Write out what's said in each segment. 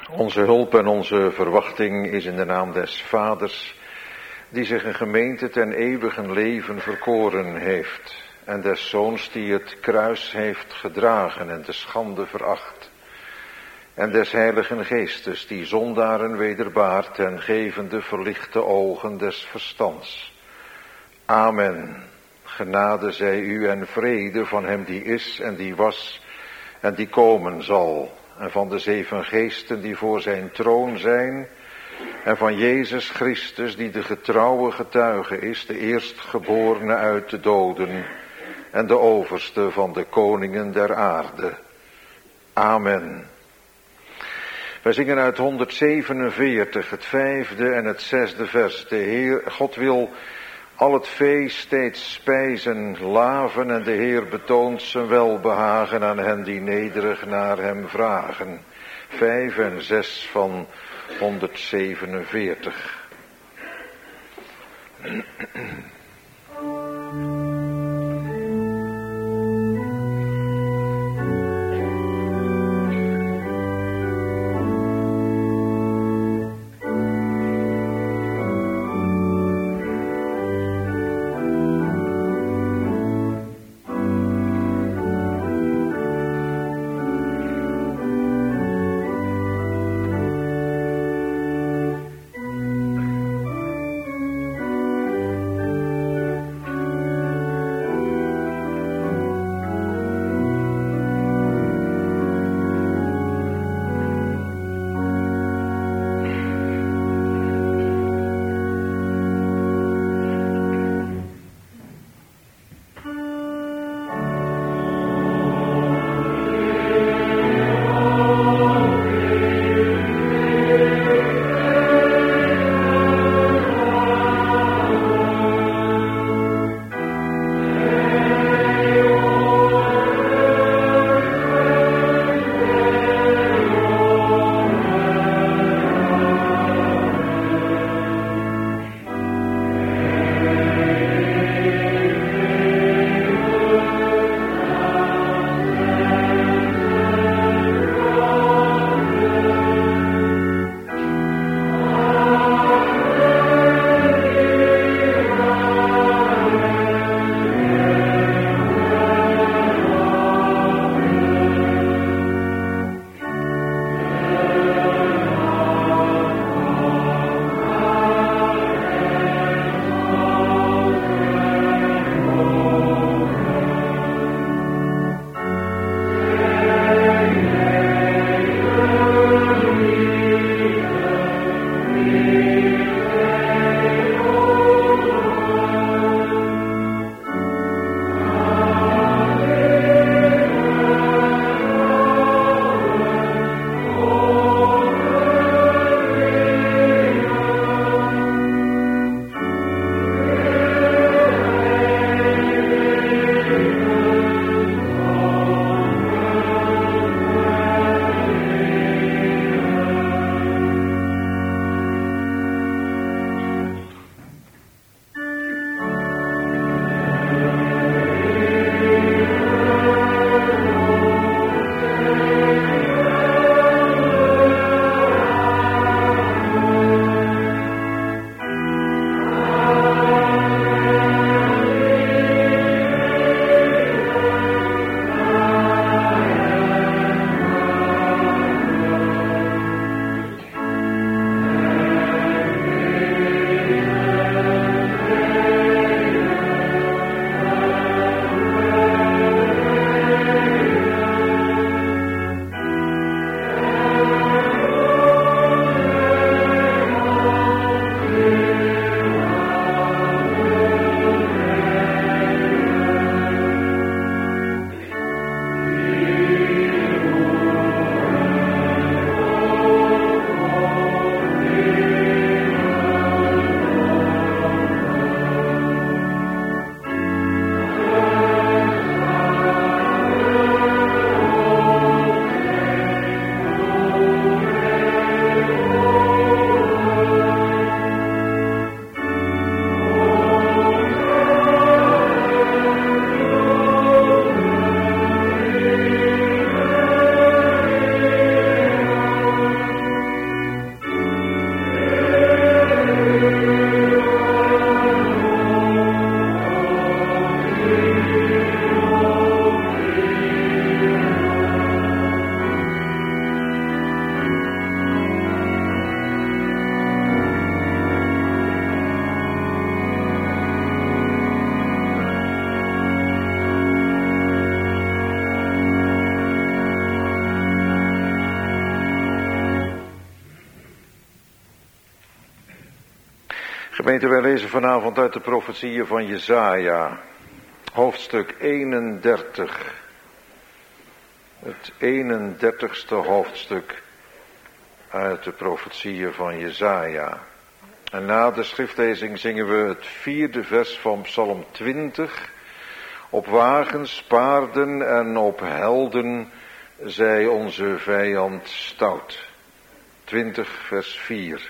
Onze hulp en onze verwachting is in de naam des Vaders, die zich een gemeente ten eeuwigen leven verkoren heeft, en des Zoons die het kruis heeft gedragen en de schande veracht, en des Heiligen Geestes die zondaren wederbaart en gevende verlichte ogen des verstands. Amen. Genade zij u en vrede van hem die is en die was en die komen zal, en van de 7 geesten die voor zijn troon zijn, en van Jezus Christus die de getrouwe getuige is, de eerstgeborene uit de doden en de overste van de koningen der aarde. Amen. Wij zingen uit 147, het 5e en het 6e vers. De Heer, God wil al het vee steeds spijzen, laven, en de Heer betoont zijn welbehagen aan hen die nederig naar hem vragen. 5 en 6 van 147. Gemeente, wij lezen vanavond uit de profetieën van Jesaja, hoofdstuk 31. Het 31ste hoofdstuk uit de profetieën van Jesaja. En na de schriftlezing zingen we het 4e vers van Psalm 20. Op wagens, paarden en op helden zij onze vijand stout. 20 vers 4.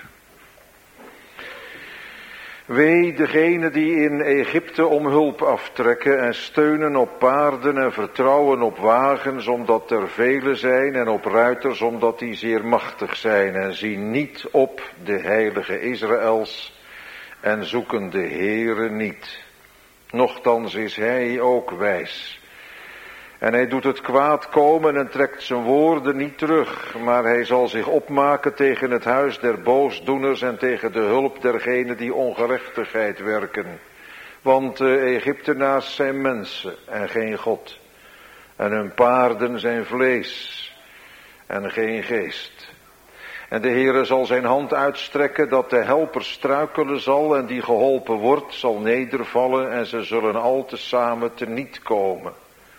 Wee degenen die in Egypte om hulp aftrekken en steunen op paarden en vertrouwen op wagens omdat er vele zijn en op ruiters omdat die zeer machtig zijn en zien niet op de heilige Israëls en zoeken de Heere niet. Nochtans is hij ook wijs. En hij doet het kwaad komen en trekt zijn woorden niet terug, maar hij zal zich opmaken tegen het huis der boosdoeners en tegen de hulp dergenen die ongerechtigheid werken. Want de Egyptenaars zijn mensen en geen God, en hun paarden zijn vlees en geen geest. En de Heere zal zijn hand uitstrekken dat de helper struikelen zal en die geholpen wordt zal nedervallen en ze zullen al tezamen teniet komen.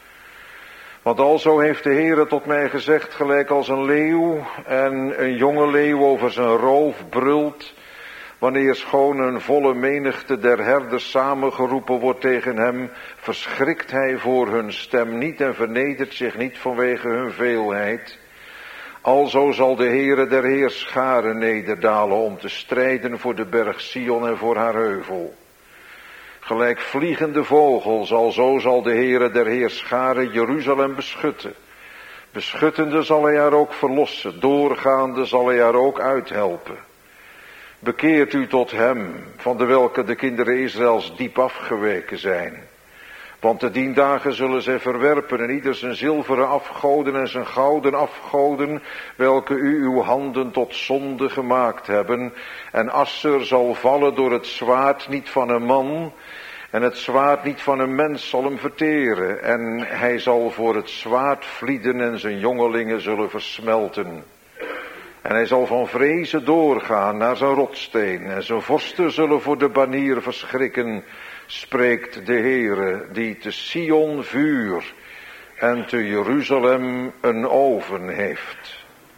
Want alzo heeft de Heere tot mij gezegd, gelijk als een leeuw en een jonge leeuw over zijn roof brult, wanneer schoon een volle menigte der herders samengeroepen wordt tegen hem, verschrikt hij voor hun stem niet en vernedert zich niet vanwege hun veelheid. Alzo zal de Heere der Heerscharen nederdalen om te strijden voor de berg Sion en voor haar heuvel. Gelijk vliegende vogels, alzo zal de Heere der Heerscharen Jeruzalem beschutten. Beschuttende zal hij haar ook verlossen, doorgaande zal hij haar ook uithelpen. Bekeert u tot hem, van de welke de kinderen Israëls diep afgeweken zijn. Want te dien dagen zullen zij verwerpen en ieder zijn zilveren afgoden en zijn gouden afgoden, welke u uw handen tot zonde gemaakt hebben. En Asser zal vallen door het zwaard niet van een man, en het zwaard niet van een mens zal hem verteren. En hij zal voor het zwaard vlieden en zijn jongelingen zullen versmelten. En hij zal van vrezen doorgaan naar zijn rotsteen en zijn vorsten zullen voor de banier verschrikken, spreekt de Heere, die te Sion vuur en te Jeruzalem een oven heeft.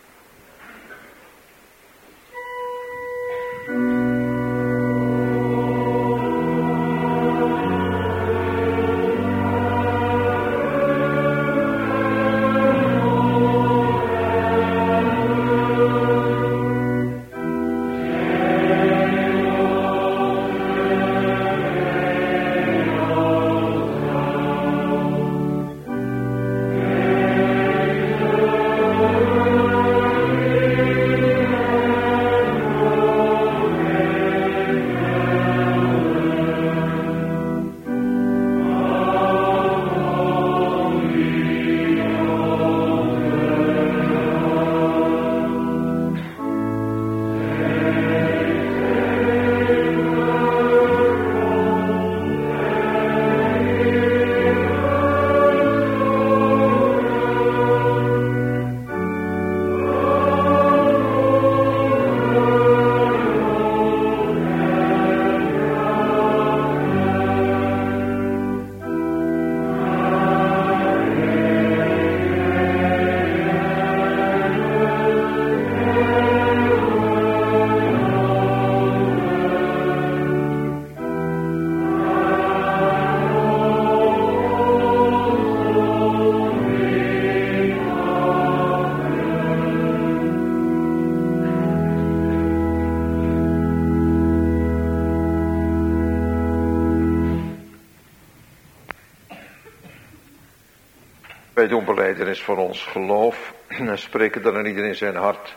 Wij doen belijdenis van ons geloof en spreken dan aan ieder in zijn hart.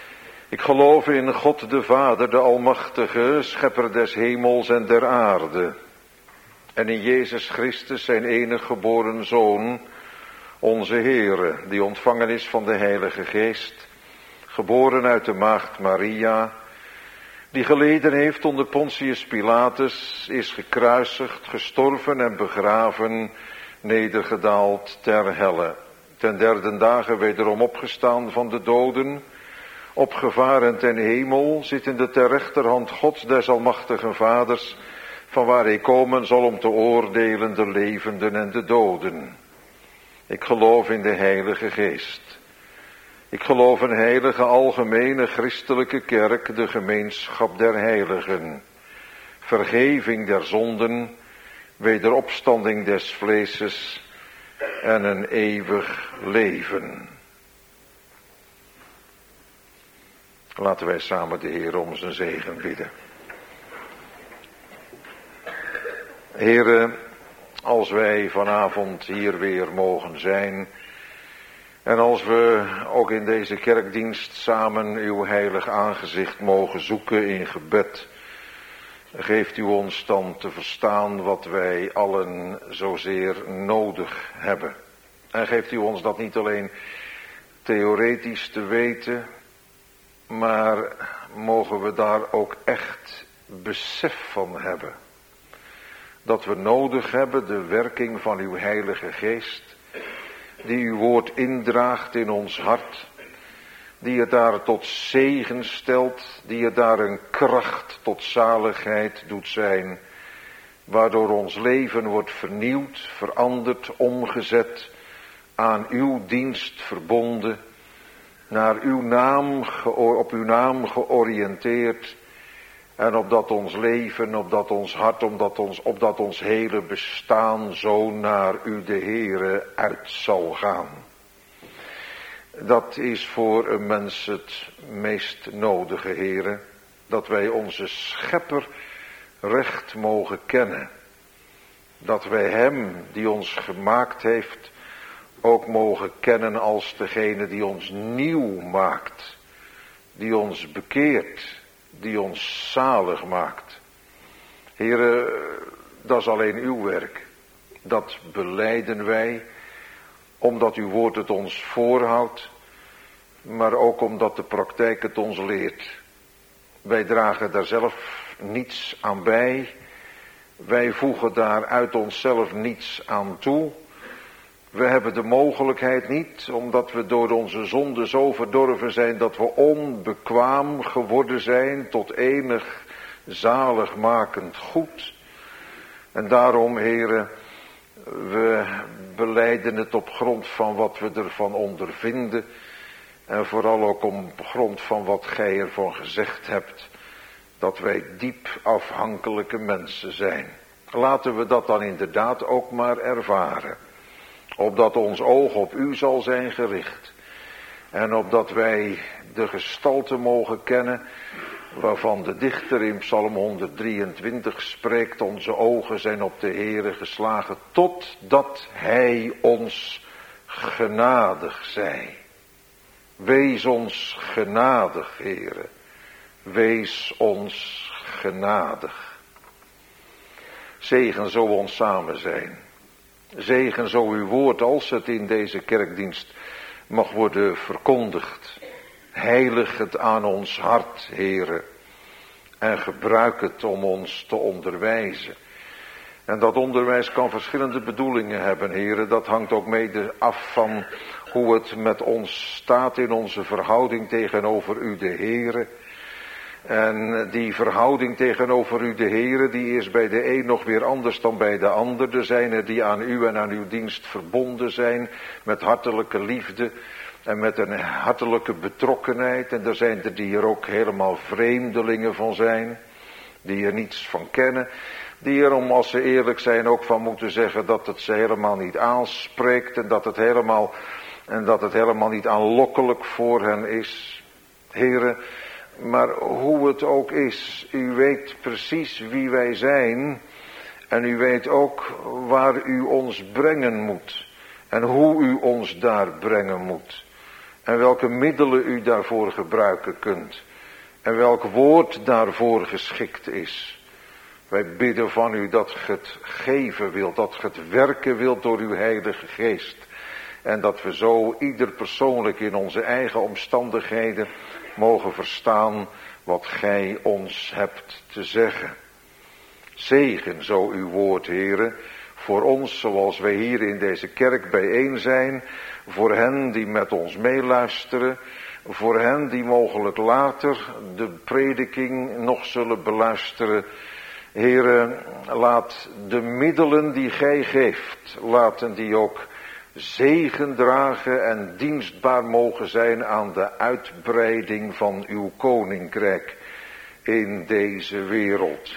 Ik geloof in God de Vader, de Almachtige, schepper des hemels en der aarde. En in Jezus Christus, zijn enig geboren Zoon, onze Heere, die ontvangen is van de Heilige Geest, geboren uit de maagd Maria, die geleden heeft onder Pontius Pilatus, is gekruisigd, gestorven en begraven, nedergedaald ter helle. Ten derde dagen wederom opgestaan van de doden, Opgevaren ten hemel, zittende ter rechterhand Gods des almachtigen Vaders, van waar hij komen zal om te oordelen de levenden en de doden. Ik geloof in de Heilige Geest. Ik geloof een heilige, algemene, christelijke kerk, de gemeenschap der heiligen. Vergeving der zonden, wederopstanding des vleeses en een eeuwig leven. Laten wij samen de Heer om zijn zegen bidden. Heere, als wij vanavond hier weer mogen zijn en als we ook in deze kerkdienst samen uw heilig aangezicht mogen zoeken in gebed, geeft u ons dan te verstaan wat wij allen zozeer nodig hebben. En geeft u ons dat niet alleen theoretisch te weten, maar mogen we daar ook echt besef van hebben. Dat we nodig hebben de werking van uw Heilige Geest, die uw woord indraagt in ons hart, die het daar tot zegen stelt, die het daar een kracht tot zaligheid doet zijn, waardoor ons leven wordt vernieuwd, veranderd, omgezet, aan uw dienst verbonden, naar uw naam, op uw naam georiënteerd, en opdat ons leven, opdat ons hart, opdat ons hele bestaan zo naar u de Heere uit zal gaan. Dat is voor een mens het meest nodige, Heere, dat wij onze Schepper recht mogen kennen. Dat wij hem die ons gemaakt heeft ook mogen kennen als degene die ons nieuw maakt, die ons bekeert, die ons zalig maakt. Heere, dat is alleen uw werk. Dat belijden wij, omdat uw woord het ons voorhoudt, maar ook omdat de praktijk het ons leert. Wij dragen daar zelf niets aan bij. Wij voegen daar uit onszelf niets aan toe. We hebben de mogelijkheid niet, omdat we door onze zonde zo verdorven zijn dat we onbekwaam geworden zijn tot enig zaligmakend goed. En daarom, Heere, we belijden het op grond van wat we ervan ondervinden en vooral ook op grond van wat gij ervan gezegd hebt, dat wij diep afhankelijke mensen zijn. Laten we dat dan inderdaad ook maar ervaren. Opdat ons oog op u zal zijn gericht. En opdat wij de gestalte mogen kennen, waarvan de dichter in Psalm 123 spreekt, onze ogen zijn op de Heere geslagen, totdat hij ons genadig zij. Wees ons genadig, Heere. Wees ons genadig. Zegen zo ons samen zijn. Zegen zo uw woord als het in deze kerkdienst mag worden verkondigd. Heilig het aan ons hart, Heere. En gebruik het om ons te onderwijzen. En dat onderwijs kan verschillende bedoelingen hebben, Heere. Dat hangt ook mede af van hoe het met ons staat in onze verhouding tegenover u, de Heere. En die verhouding tegenover u, de Heere, die is bij de een nog weer anders dan bij de ander. Er zijn er die aan u en aan uw dienst verbonden zijn met hartelijke liefde en met een hartelijke betrokkenheid. En er zijn er die er ook helemaal vreemdelingen van zijn, die er niets van kennen. Die er, om als ze eerlijk zijn, ook van moeten zeggen dat het ze helemaal niet aanspreekt en dat het helemaal niet aanlokkelijk voor hen is. Heere, maar hoe het ook is, u weet precies wie wij zijn en u weet ook waar u ons brengen moet en hoe u ons daar brengen moet en welke middelen u daarvoor gebruiken kunt en welk woord daarvoor geschikt is. Wij bidden van u dat ge het geven wilt, dat ge het werken wilt door uw Heilige Geest en dat we zo ieder persoonlijk in onze eigen omstandigheden mogen verstaan wat gij ons hebt te zeggen. Zegen zo uw woord, Heere, voor ons zoals wij hier in deze kerk bijeen zijn, voor hen die met ons meeluisteren, Voor hen die mogelijk later de prediking nog zullen beluisteren. Heere, laat de middelen die gij geeft, laten die ook zegen dragen en dienstbaar mogen zijn aan de uitbreiding van uw koninkrijk in deze wereld.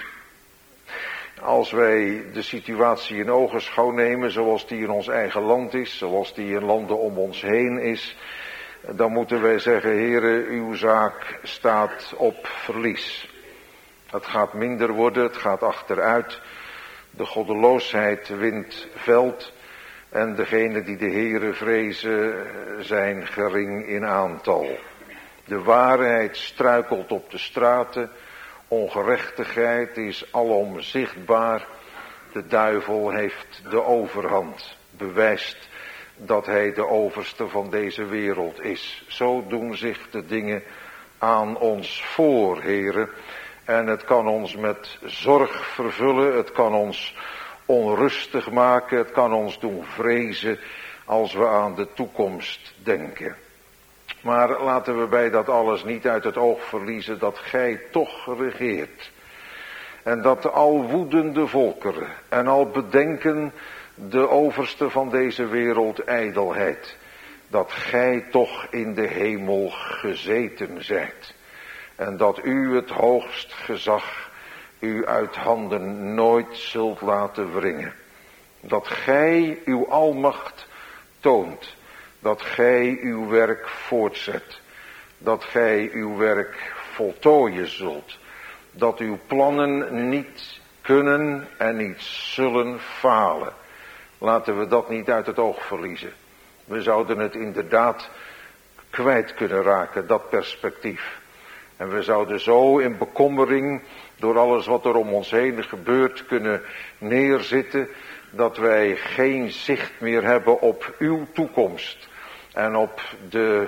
Als wij de situatie in ogenschouw nemen zoals die in ons eigen land is, zoals die in landen om ons heen is, dan moeten wij zeggen, Heere, uw zaak staat op verlies. Het gaat minder worden, het gaat achteruit. De goddeloosheid wint veld. En degenen die de Heere vrezen zijn gering in aantal. De waarheid struikelt op de straten. Ongerechtigheid is alom zichtbaar. De duivel heeft de overhand. Bewijst dat hij de overste van deze wereld is. Zo doen zich de dingen aan ons voor, Heere. En het kan ons met zorg vervullen. Het kan ons onrustig maken. Het kan ons doen vrezen als we aan de toekomst denken. Maar laten we bij dat alles niet uit het oog verliezen dat gij toch regeert. En dat al woedende volkeren en al bedenken de overste van deze wereld ijdelheid, dat gij toch in de hemel gezeten zijt. En dat u het hoogst gezag u uit handen nooit zult laten wringen. Dat gij uw almacht toont. Dat gij uw werk voortzet. Dat gij uw werk voltooien zult. Dat uw plannen niet kunnen en niet zullen falen. Laten we dat niet uit het oog verliezen. We zouden het inderdaad kwijt kunnen raken, dat perspectief. En we zouden zo in bekommering door alles wat er om ons heen gebeurt kunnen neerzitten, dat wij geen zicht meer hebben op uw toekomst en op de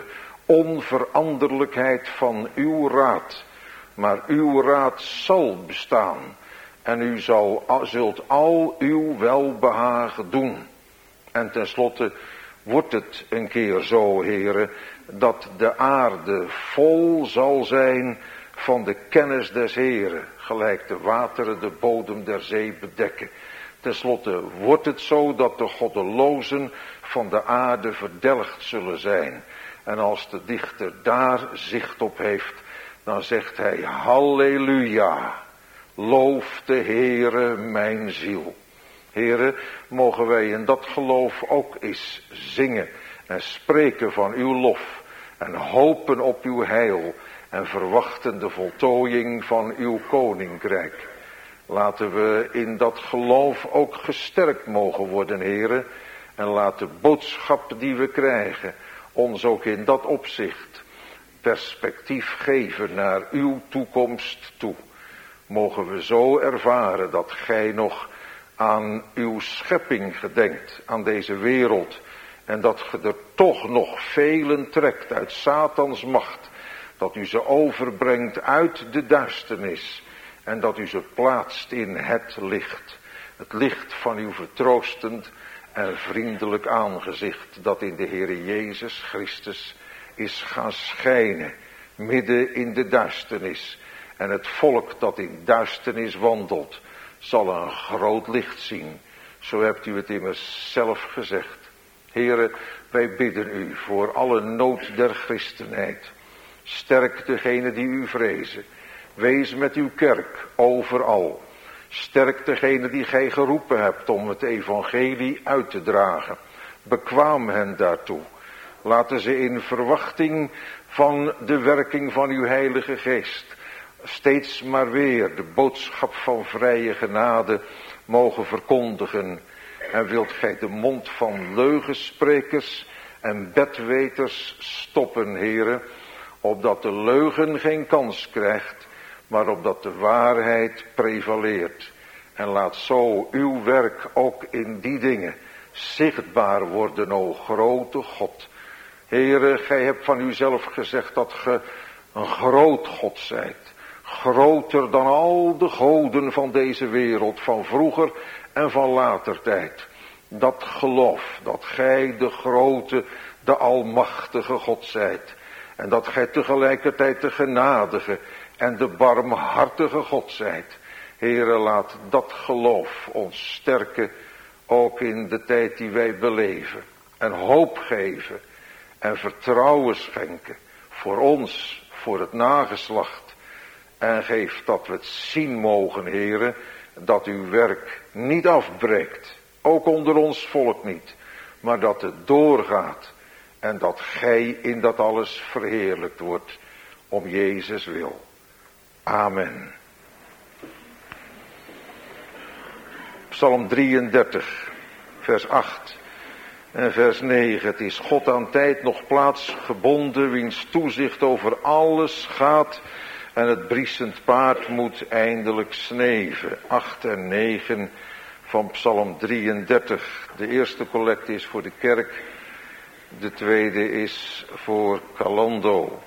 onveranderlijkheid van uw raad. Maar uw raad zal bestaan en u zult al uw welbehagen doen. En tenslotte wordt het een keer zo, Heere, dat de aarde vol zal zijn van de kennis des Heeren, gelijk de wateren de bodem der zee bedekken. Ten slotte wordt het zo dat de goddelozen van de aarde verdelgd zullen zijn. En als de dichter daar zicht op heeft, dan zegt hij, halleluja, loof de Heere mijn ziel. Heere, mogen wij in dat geloof ook eens zingen en spreken van uw lof en hopen op uw heil en verwachten de voltooiing van uw koninkrijk. Laten we in dat geloof ook gesterkt mogen worden, Heere, en laat de boodschap die we krijgen ons ook in dat opzicht perspectief geven naar uw toekomst toe. Mogen we zo ervaren dat gij nog aan uw schepping gedenkt, aan deze wereld, en dat ge er toch nog velen trekt uit Satans macht, dat u ze overbrengt uit de duisternis en dat u ze plaatst in het licht van uw vertroostend en vriendelijk aangezicht, dat in de Heere Jezus Christus is gaan schijnen, midden in de duisternis. En het volk dat in duisternis wandelt, zal een groot licht zien. Zo hebt u het immers zelf gezegd. Heere, wij bidden u voor alle nood der christenheid. Sterk degene die u vrezen. Wees met uw kerk overal. Sterk degene die gij geroepen hebt om het evangelie uit te dragen. Bekwaam hen daartoe. Laten ze in verwachting van de werking van uw Heilige Geest steeds maar weer de boodschap van vrije genade mogen verkondigen. En wilt gij de mond van leugensprekers en bedweters stoppen, Heere, opdat de leugen geen kans krijgt, maar opdat de waarheid prevaleert. En laat zo uw werk ook in die dingen zichtbaar worden, o grote God. Heere, gij hebt van uzelf gezegd dat ge een groot God zijt. Groter dan al de goden van deze wereld, van vroeger en van later tijd. Dat geloof, dat gij de grote, de almachtige God zijt. En dat gij tegelijkertijd de genadige en de barmhartige God zijt. Heere, laat dat geloof ons sterken, ook in de tijd die wij beleven. En hoop geven en vertrouwen schenken voor ons, voor het nageslacht. En geef dat we het zien mogen, Heere, dat uw werk niet afbreekt. Ook onder ons volk niet. Maar dat het doorgaat. En dat gij in dat alles verheerlijkt wordt. Om Jezus wil. Amen. Psalm 33, vers 8 en vers 9. Het is God aan tijd nog plaats gebonden, wiens toezicht over alles gaat. En het briesend paard moet eindelijk sneven. 8 en 9 van Psalm 33. De eerste collecte is voor de kerk. De tweede is voor Calando.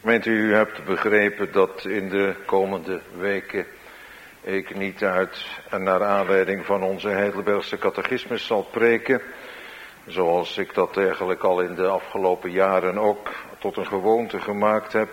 Gemeente, u hebt begrepen dat in de komende weken ik niet uit en naar aanleiding van onze Heidelbergse catechismus zal preken, zoals ik dat eigenlijk al in de afgelopen jaren ook tot een gewoonte gemaakt heb.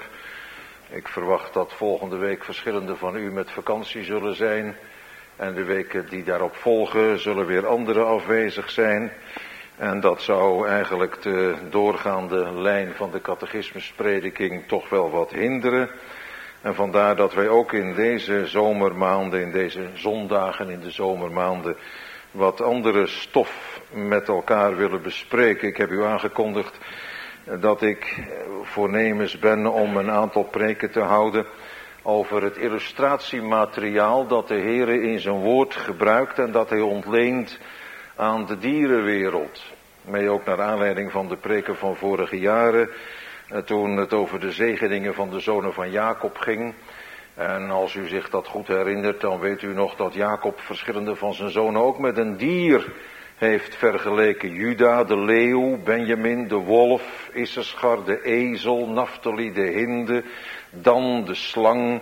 Ik verwacht dat volgende week verschillende van u met vakantie zullen zijn en de weken die daarop volgen zullen weer anderen afwezig zijn. En dat zou eigenlijk de doorgaande lijn van de catechismusprediking toch wel wat hinderen. En vandaar dat wij ook in deze zomermaanden, in deze zondagen in de zomermaanden, wat andere stof met elkaar willen bespreken. Ik heb u aangekondigd dat ik voornemens ben om een aantal preken te houden over het illustratiemateriaal dat de Heere in zijn woord gebruikt en dat hij ontleent aan de dierenwereld. Mee ook naar aanleiding van de preken van vorige jaren, toen het over de zegeningen van de zonen van Jacob ging. En als u zich dat goed herinnert, dan weet u nog dat Jacob verschillende van zijn zonen ook met een dier heeft vergeleken. Juda, de leeuw, Benjamin, de wolf, Issachar, de ezel, Naphtali, de hinde, Dan, de slang.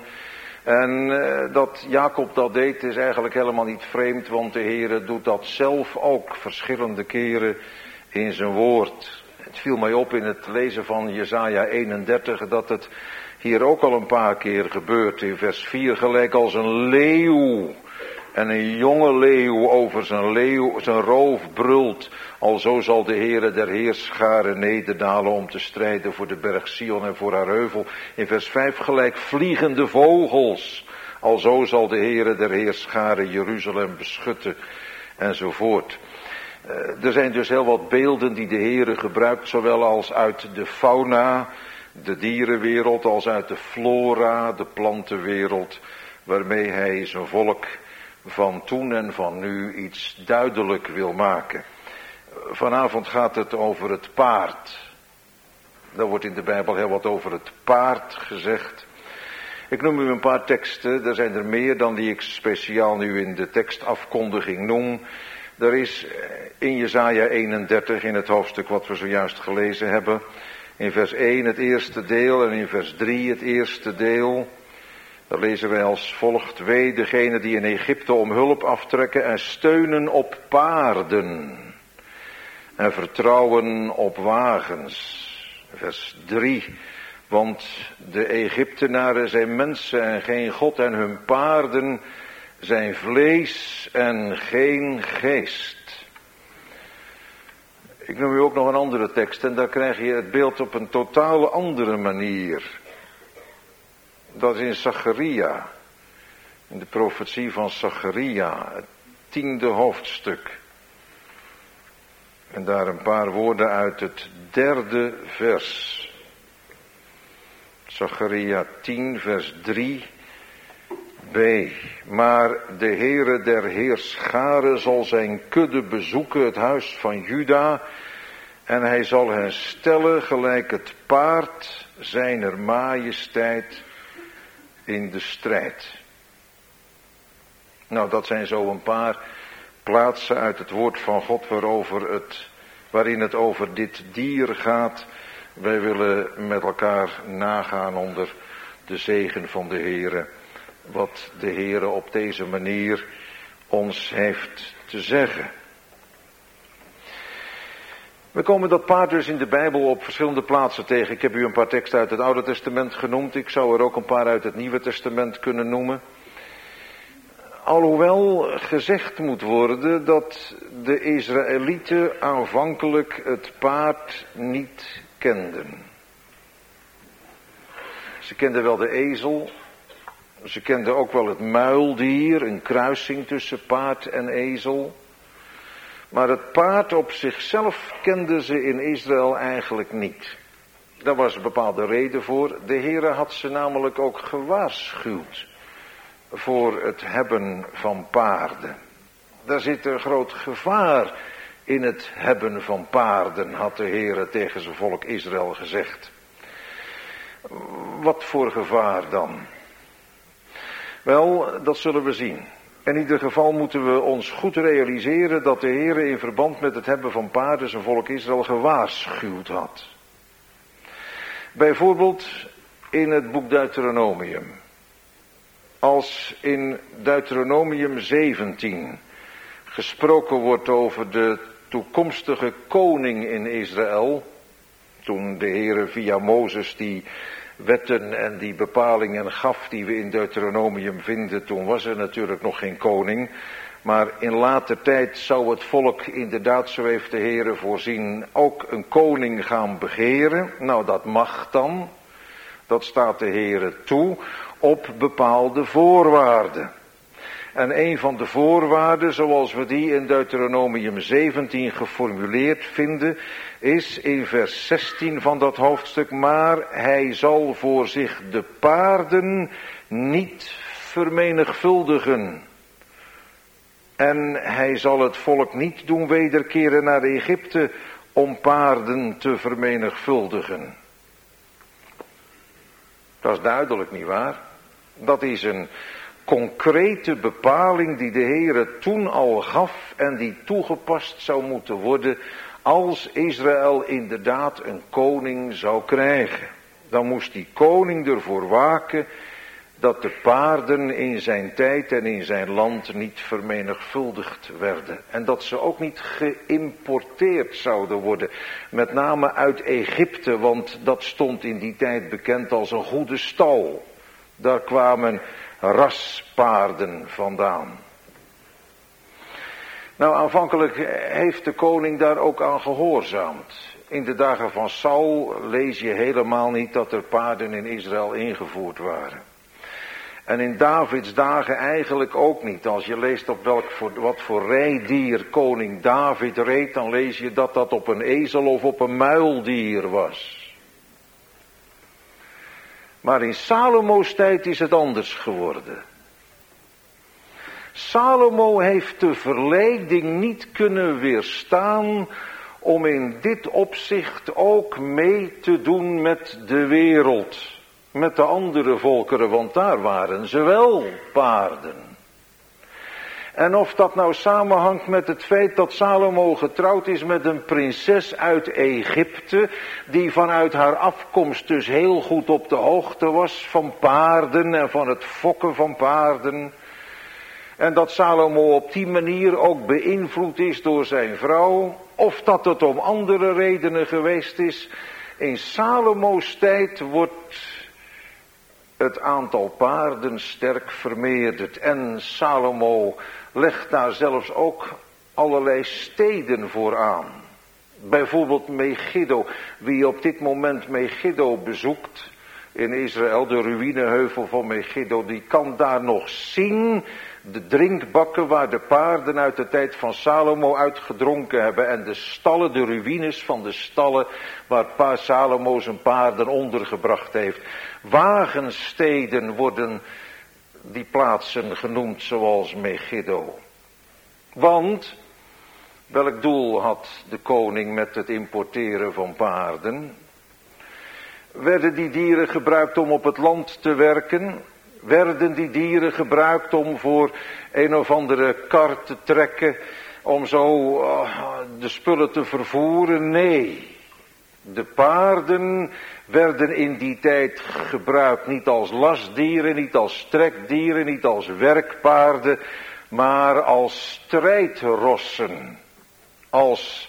En dat Jacob dat deed is eigenlijk helemaal niet vreemd, want de Heere doet dat zelf ook verschillende keren in zijn woord. Het viel mij op in het lezen van Jesaja 31 dat het hier ook al een paar keer gebeurt. In vers 4 gelijk als een leeuw en een jonge leeuw over zijn roof brult. Alzo zal de Heere der heerscharen nederdalen om te strijden voor de berg Sion en voor haar heuvel. In vers 5 gelijk vliegende vogels. Alzo zal de Heere der heerscharen Jeruzalem beschutten enzovoort. Er zijn dus heel wat beelden die de Heere gebruikt, zowel als uit de fauna, de dierenwereld, als uit de flora, de plantenwereld, waarmee hij zijn volk van toen en van nu iets duidelijk wil maken. Vanavond gaat het over het paard. Daar wordt in de Bijbel heel wat over het paard gezegd. Ik noem u een paar teksten, er zijn er meer dan die ik speciaal nu in de tekstafkondiging noem. Er is in Jesaja 31, in het hoofdstuk wat we zojuist gelezen hebben, in vers 1 het eerste deel en in vers 3 het eerste deel. Daar lezen wij als volgt: wee degene die in Egypte om hulp aftrekken en steunen op paarden en vertrouwen op wagens. Vers 3, want de Egyptenaren zijn mensen en geen God en hun paarden zijn vlees en geen geest. Ik noem u ook nog een andere tekst en daar krijg je het beeld op een totaal andere manier. Dat is in Zacharia, in de profetie van Zacharia, het 10e hoofdstuk. En daar een paar woorden uit het 3e vers. Zacharia 10 vers 3b. Maar de Heere der heerscharen zal zijn kudde bezoeken, het huis van Juda, en hij zal hen stellen gelijk het paard zijner majesteit in de strijd. Nou, dat zijn zo een paar plaatsen uit het woord van God waarin het over dit dier gaat. Wij willen met elkaar nagaan onder de zegen van de Heere, wat de Heere op deze manier ons heeft te zeggen. We komen dat paard dus in de Bijbel op verschillende plaatsen tegen. Ik heb u een paar teksten uit het Oude Testament genoemd. Ik zou er ook een paar uit het Nieuwe Testament kunnen noemen. Alhoewel gezegd moet worden dat de Israëlieten aanvankelijk het paard niet kenden. Ze kenden wel de ezel. Ze kenden ook wel het muildier, een kruising tussen paard en ezel. Maar het paard op zichzelf kenden ze in Israël eigenlijk niet. Daar was een bepaalde reden voor. De Heere had ze namelijk ook gewaarschuwd voor het hebben van paarden. Daar zit een groot gevaar in het hebben van paarden, had de Heere tegen zijn volk Israël gezegd. Wat voor gevaar dan? Wel, dat zullen we zien. In ieder geval moeten we ons goed realiseren dat de Heere in verband met het hebben van paarden zijn volk Israël gewaarschuwd had. Bijvoorbeeld in het boek Deuteronomium. Als in Deuteronomium 17 gesproken wordt over de toekomstige koning in Israël, toen de Heere via Mozes die wetten en die bepalingen gaf die we in Deuteronomium vinden, toen was er natuurlijk nog geen koning. Maar in later tijd zou het volk inderdaad, zo heeft de Heere voorzien, ook een koning gaan begeren. Nou, dat mag dan. Dat staat de Heere toe op bepaalde voorwaarden. En een van de voorwaarden, zoals we die in Deuteronomium 17 geformuleerd vinden, is in vers 16 van dat hoofdstuk: maar hij zal voor zich de paarden niet vermenigvuldigen. En hij zal het volk niet doen wederkeren naar Egypte om paarden te vermenigvuldigen. Dat is duidelijk, nietwaar? Dat is een concrete bepaling die de Heere toen al gaf en die toegepast zou moeten worden als Israël inderdaad een koning zou krijgen. Dan moest die koning ervoor waken dat de paarden in zijn tijd en in zijn land niet vermenigvuldigd werden. En dat ze ook niet geïmporteerd zouden worden. Met name uit Egypte, want dat stond in die tijd bekend als een goede stal. Daar kwamen raspaarden vandaan. Nou, aanvankelijk heeft de koning daar ook aan gehoorzaamd. In de dagen van Saul lees je helemaal niet dat er paarden in Israël ingevoerd waren. En in Davids dagen eigenlijk ook niet. Als je leest op wat voor rijdier koning David reed, dan lees je dat dat op een ezel of op een muildier was. Maar in Salomo's tijd is het anders geworden. Salomo heeft de verleiding niet kunnen weerstaan om in dit opzicht ook mee te doen met de wereld. Met de andere volkeren, want daar waren ze wel paarden. En of dat nou samenhangt met het feit dat Salomo getrouwd is met een prinses uit Egypte, die vanuit haar afkomst dus heel goed op de hoogte was van paarden en van het fokken van paarden. En dat Salomo op die manier ook beïnvloed is door zijn vrouw, of dat het om andere redenen geweest is. In Salomo's tijd wordt het aantal paarden sterk vermeerderd. En Salomo legt daar zelfs ook allerlei steden voor aan. Bijvoorbeeld Megiddo. Wie op dit moment Megiddo bezoekt in Israël, de ruïneheuvel van Megiddo, die kan daar nog zien de drinkbakken waar de paarden uit de tijd van Salomo uitgedronken hebben. En de stallen, de ruïnes van de stallen waar Salomo zijn paarden ondergebracht heeft. Wagensteden worden die plaatsen genoemd zoals Megiddo. Want welk doel had de koning met het importeren van paarden? Werden die dieren gebruikt om op het land te werken? Werden die dieren gebruikt om voor een of andere kar te trekken, om zo de spullen te vervoeren? Nee. De paarden werden in die tijd gebruikt niet als lastdieren, niet als trekdieren, niet als werkpaarden, maar als strijdrossen, als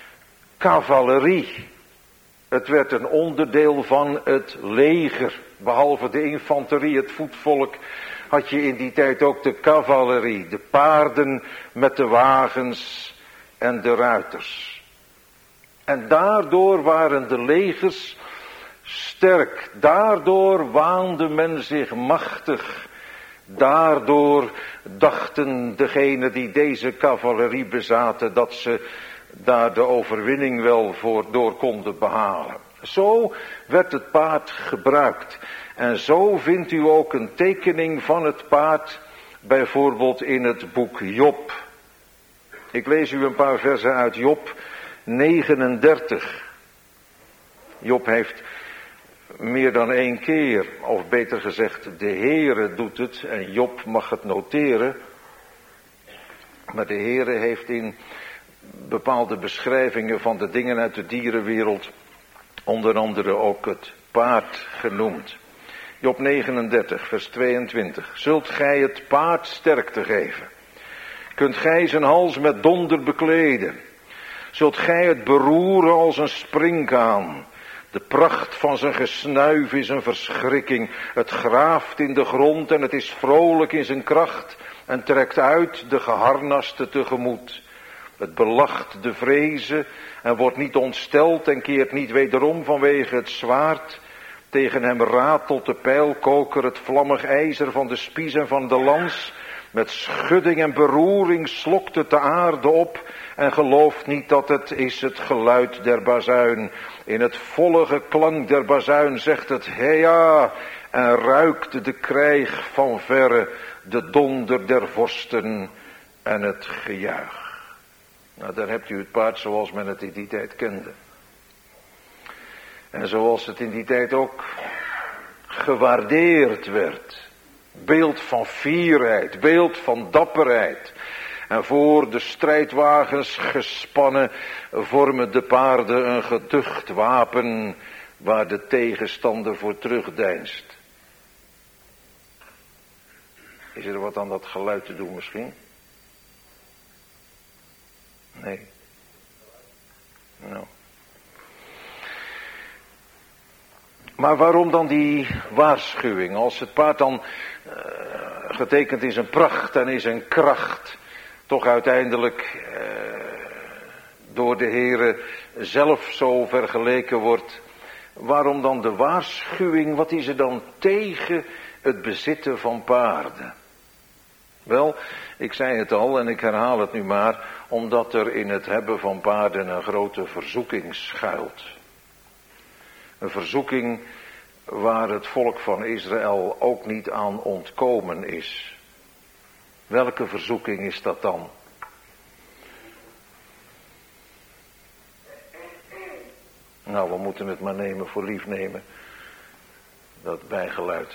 cavalerie. Het werd een onderdeel van het leger. Behalve de infanterie, het voetvolk, had je in die tijd ook de cavalerie, de paarden met de wagens en de ruiters. En daardoor waren de legers sterk. Daardoor waande men zich machtig. Daardoor dachten degenen die deze cavalerie bezaten dat ze daar de overwinning wel door konden behalen. Zo werd het paard gebruikt. En zo vindt u ook een tekening van het paard, bijvoorbeeld in het boek Job. Ik lees u een paar versen uit Job 39. Job heeft meer dan 1 keer, of beter gezegd, de Heere doet het en Job mag het noteren. Maar de Heere heeft in bepaalde beschrijvingen van de dingen uit de dierenwereld onder andere ook het paard genoemd. Job 39, vers 22. Zult gij het paard sterkte geven? Kunt gij zijn hals met donder bekleden? Zult gij het beroeren als een springkaan? De pracht van zijn gesnuif is een verschrikking. Het graaft in de grond en het is vrolijk in zijn kracht en trekt uit de geharnaste tegemoet. Het belacht de vrezen en wordt niet ontsteld en keert niet wederom vanwege het zwaard. Tegen hem ratelt de pijlkoker, het vlammig ijzer van de spies en van de lans. Met schudding en beroering slokt het de aarde op en gelooft niet dat het is het geluid der bazuin. In het volle geklank der bazuin zegt het heja en ruikt de krijg van verre, de donder der vorsten en het gejuich. Nou, daar hebt u het paard zoals men het in die tijd kende. En zoals het in die tijd ook gewaardeerd werd. Beeld van fierheid, beeld van dapperheid. En voor de strijdwagens gespannen vormen de paarden een geducht wapen waar de tegenstander voor terugdeinst. Is er wat aan dat geluid te doen misschien? Nee. Nou. Maar waarom dan die waarschuwing? Als het paard dan getekend is een pracht en is een kracht, toch uiteindelijk door de Heere zelf zo vergeleken wordt. Waarom dan de waarschuwing? Wat is er dan tegen het bezitten van paarden? Wel, ik zei het al en ik herhaal het nu maar, omdat er in het hebben van paarden een grote verzoeking schuilt. Een verzoeking waar het volk van Israël ook niet aan ontkomen is. Welke verzoeking is dat dan? Nou, we moeten het maar nemen voor lief nemen. Dat bijgeluid.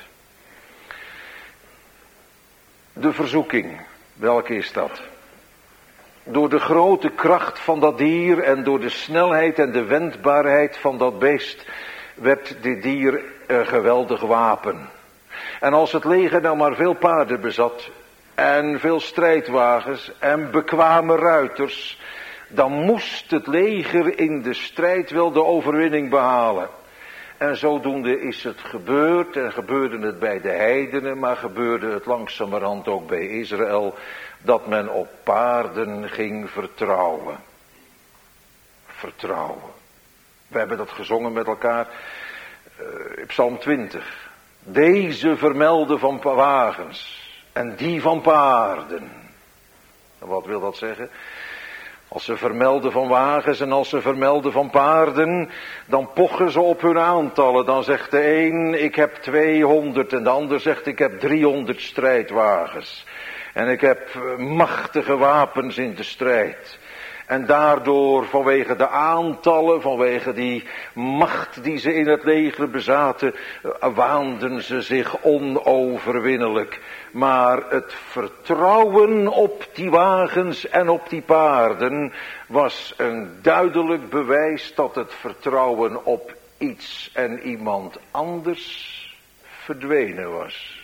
De verzoeking, welke is dat? Door de grote kracht van dat dier en door de snelheid en de wendbaarheid van dat beest werd dit dier een geweldig wapen. En als het leger nou maar veel paarden bezat en veel strijdwagens en bekwame ruiters, dan moest het leger in de strijd wel de overwinning behalen. En zodoende is het gebeurd en gebeurde het bij de heidenen, maar gebeurde het langzamerhand ook bij Israël, dat men op paarden ging vertrouwen. Vertrouwen. We hebben dat gezongen met elkaar, Psalm 20. Deze vermelden van wagens en die van paarden. En wat wil dat zeggen? Als ze vermelden van wagens en als ze vermelden van paarden, dan pochen ze op hun aantallen. Dan zegt de een, ik heb 200 en de ander zegt, ik heb 300 strijdwagens. En ik heb machtige wapens in de strijd. En daardoor, vanwege de aantallen, vanwege die macht die ze in het leger bezaten, waanden ze zich onoverwinnelijk. Maar het vertrouwen op die wagens en op die paarden was een duidelijk bewijs dat het vertrouwen op iets en iemand anders verdwenen was.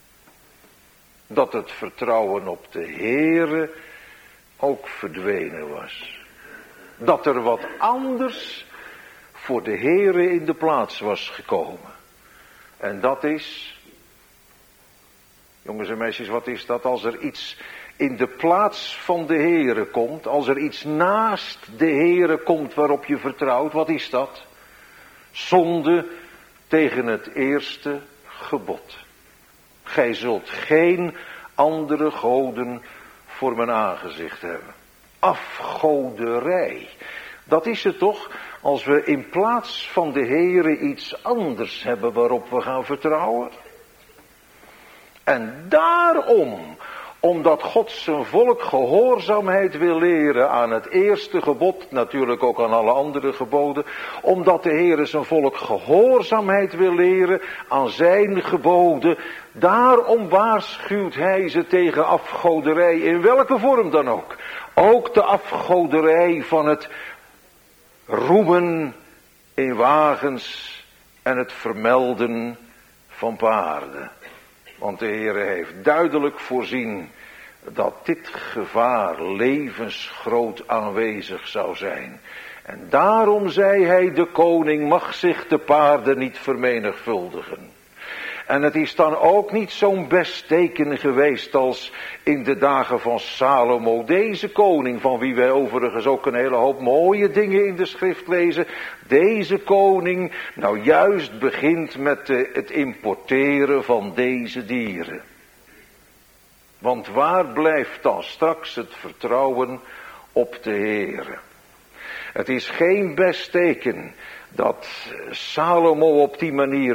Dat het vertrouwen op de Heere ook verdwenen was. Dat er wat anders voor de Heere in de plaats was gekomen. En dat is, jongens en meisjes, wat is dat? Als er iets in de plaats van de Heere komt, als er iets naast de Heere komt waarop je vertrouwt, wat is dat? Zonde tegen het eerste gebod. Gij zult geen andere goden voor mijn aangezicht hebben. Afgoderij. Dat is het toch, als we in plaats van de Heere iets anders hebben waarop we gaan vertrouwen. En daarom, omdat God zijn volk gehoorzaamheid wil leren aan het eerste gebod, natuurlijk ook aan alle andere geboden, omdat de Heere zijn volk gehoorzaamheid wil leren aan zijn geboden, daarom waarschuwt hij ze tegen afgoderij, in welke vorm dan ook. Ook de afgoderij van het roemen in wagens en het vermelden van paarden. Want de Heere heeft duidelijk voorzien dat dit gevaar levensgroot aanwezig zou zijn. En daarom zei hij, de koning mag zich de paarden niet vermenigvuldigen. En het is dan ook niet zo'n best teken geweest als in de dagen van Salomo. Deze koning, van wie wij overigens ook een hele hoop mooie dingen in de schrift lezen. Deze koning nou juist begint met het importeren van deze dieren. Want waar blijft dan straks het vertrouwen op de Heere? Het is geen best teken dat Salomo op die manier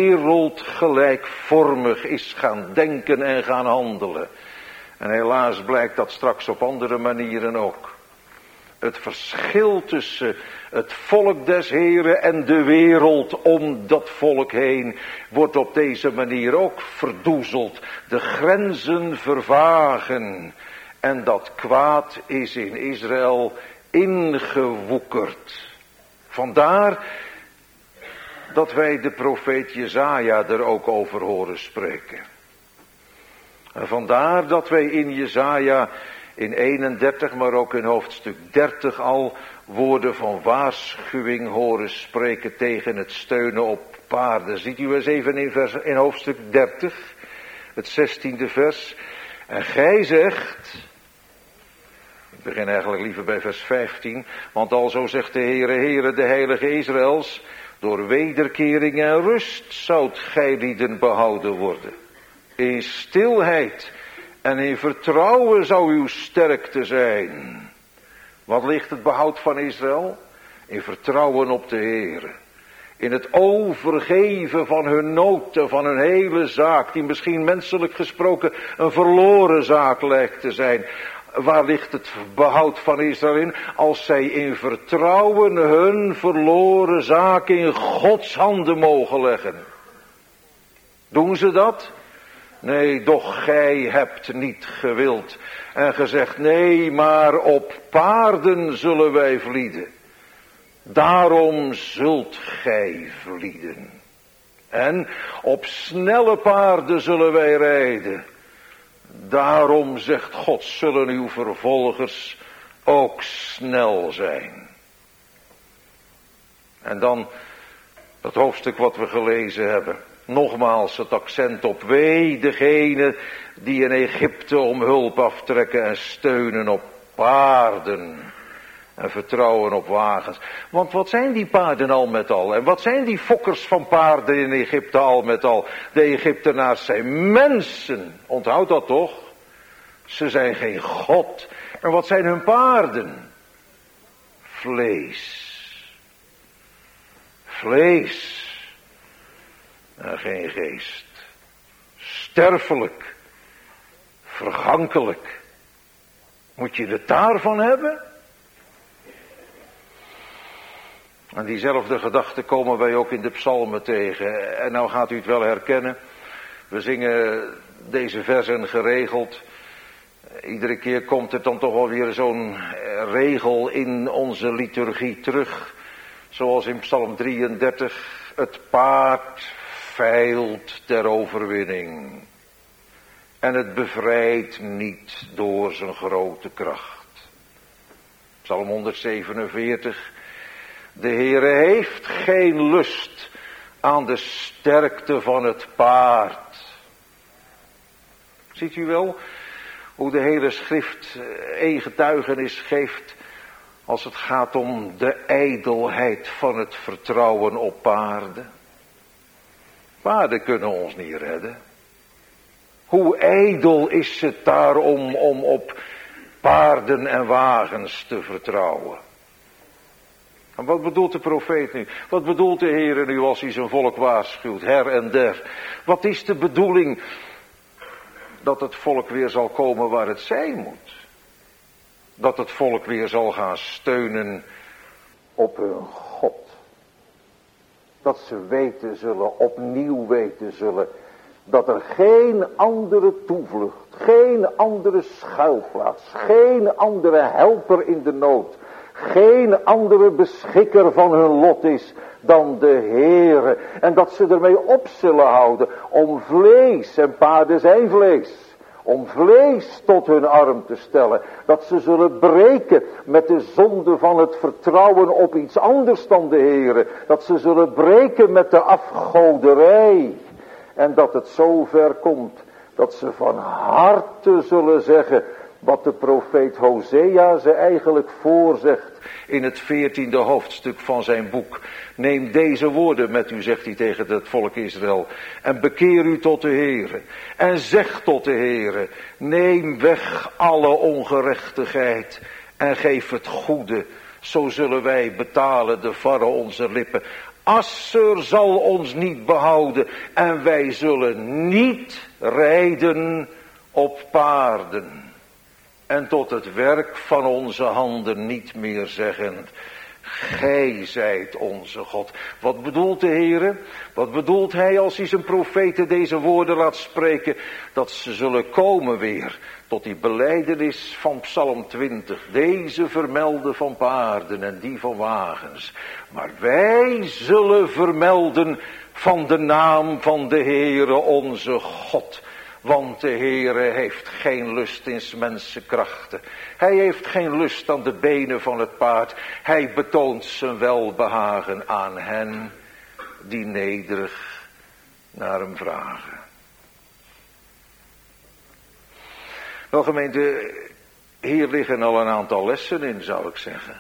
wereldgelijkvormig is gaan denken en gaan handelen. En helaas blijkt dat straks op andere manieren ook. Het verschil tussen het volk des Heren en de wereld om dat volk heen wordt op deze manier ook verdoezeld. De grenzen vervagen en dat kwaad is in Israël ingewoekerd. Vandaar dat wij de profeet Jesaja er ook over horen spreken. En vandaar dat wij in Jesaja in 31, maar ook in hoofdstuk 30 al woorden van waarschuwing horen spreken tegen het steunen op paarden. Ziet u eens even in hoofdstuk 30, het 16e vers. En gij zegt, ik begin eigenlijk liever bij vers 15, want alzo zegt de Heere, de Heilige Israëls, door wederkering en rust zoudt gij lieden behouden worden. In stilheid en in vertrouwen zou uw sterkte zijn. Wat ligt het behoud van Israël? In vertrouwen op de Heere. In het overgeven van hun noten, van hun hele zaak, die misschien menselijk gesproken een verloren zaak lijkt te zijn. Waar ligt het behoud van Israël in? Als zij in vertrouwen hun verloren zaak in Gods handen mogen leggen. Doen ze dat? Nee, doch gij hebt niet gewild en gezegd, nee, maar op paarden zullen wij vlieden. Daarom zult gij vlieden. En op snelle paarden zullen wij rijden. Daarom, zegt God, zullen uw vervolgers ook snel zijn. En dan dat hoofdstuk wat we gelezen hebben. Nogmaals het accent op wee degene die in Egypte om hulp aftrekken en steunen op paarden. En vertrouwen op wagens. Want wat zijn die paarden al met al? En wat zijn die fokkers van paarden in Egypte al met al? De Egyptenaars zijn mensen. Onthoud dat toch? Ze zijn geen God. En wat zijn hun paarden? Vlees. Vlees. En geen geest. Sterfelijk. Vergankelijk. Moet je het daarvan hebben? En diezelfde gedachten komen wij ook in de psalmen tegen. En nou gaat u het wel herkennen. We zingen deze versen geregeld. Iedere keer komt er dan toch wel weer zo'n regel in onze liturgie terug. Zoals in Psalm 33. Het paard veilt ter overwinning. En het bevrijdt niet door zijn grote kracht. Psalm 147. De Heere heeft geen lust aan de sterkte van het paard. Ziet u wel hoe de hele schrift een getuigenis geeft als het gaat om de ijdelheid van het vertrouwen op paarden. Paarden kunnen ons niet redden. Hoe ijdel is het daarom om op paarden en wagens te vertrouwen? En wat bedoelt de profeet nu? Wat bedoelt de Heer nu als hij zijn volk waarschuwt, her en der? Wat is de bedoeling? Dat het volk weer zal komen waar het zijn moet. Dat het volk weer zal gaan steunen op hun God. Dat ze weten zullen, opnieuw weten zullen, dat er geen andere toevlucht, geen andere schuilplaats, geen andere helper in de nood, geen andere beschikker van hun lot is dan de Heere. En dat ze ermee op zullen houden om vlees, en paarden zijn vlees, om vlees tot hun arm te stellen. Dat ze zullen breken met de zonde van het vertrouwen op iets anders dan de Heere. Dat ze zullen breken met de afgoderij. En dat het zover komt dat ze van harte zullen zeggen wat de profeet Hosea ze eigenlijk voorzegt. In het 14e hoofdstuk van zijn boek. Neem deze woorden met u, zegt hij tegen het volk Israël. En bekeer u tot de Heere. En zeg tot de Heere. Neem weg alle ongerechtigheid. En geef het goede. Zo zullen wij betalen de varren onze lippen. Asser zal ons niet behouden. En wij zullen niet rijden op paarden. En tot het werk van onze handen niet meer zeggend. Gij zijt onze God. Wat bedoelt de Heere? Wat bedoelt hij als hij zijn profeten deze woorden laat spreken? Dat ze zullen komen weer tot die belijdenis van Psalm 20. Deze vermelden van paarden en die van wagens. Maar wij zullen vermelden van de naam van de Heere onze God. Want de Heere heeft geen lust in 's mensen krachten. Hij heeft geen lust aan de benen van het paard. Hij betoont zijn welbehagen aan hen die nederig naar hem vragen. Wel gemeente, hier liggen al een aantal lessen in, zou ik zeggen.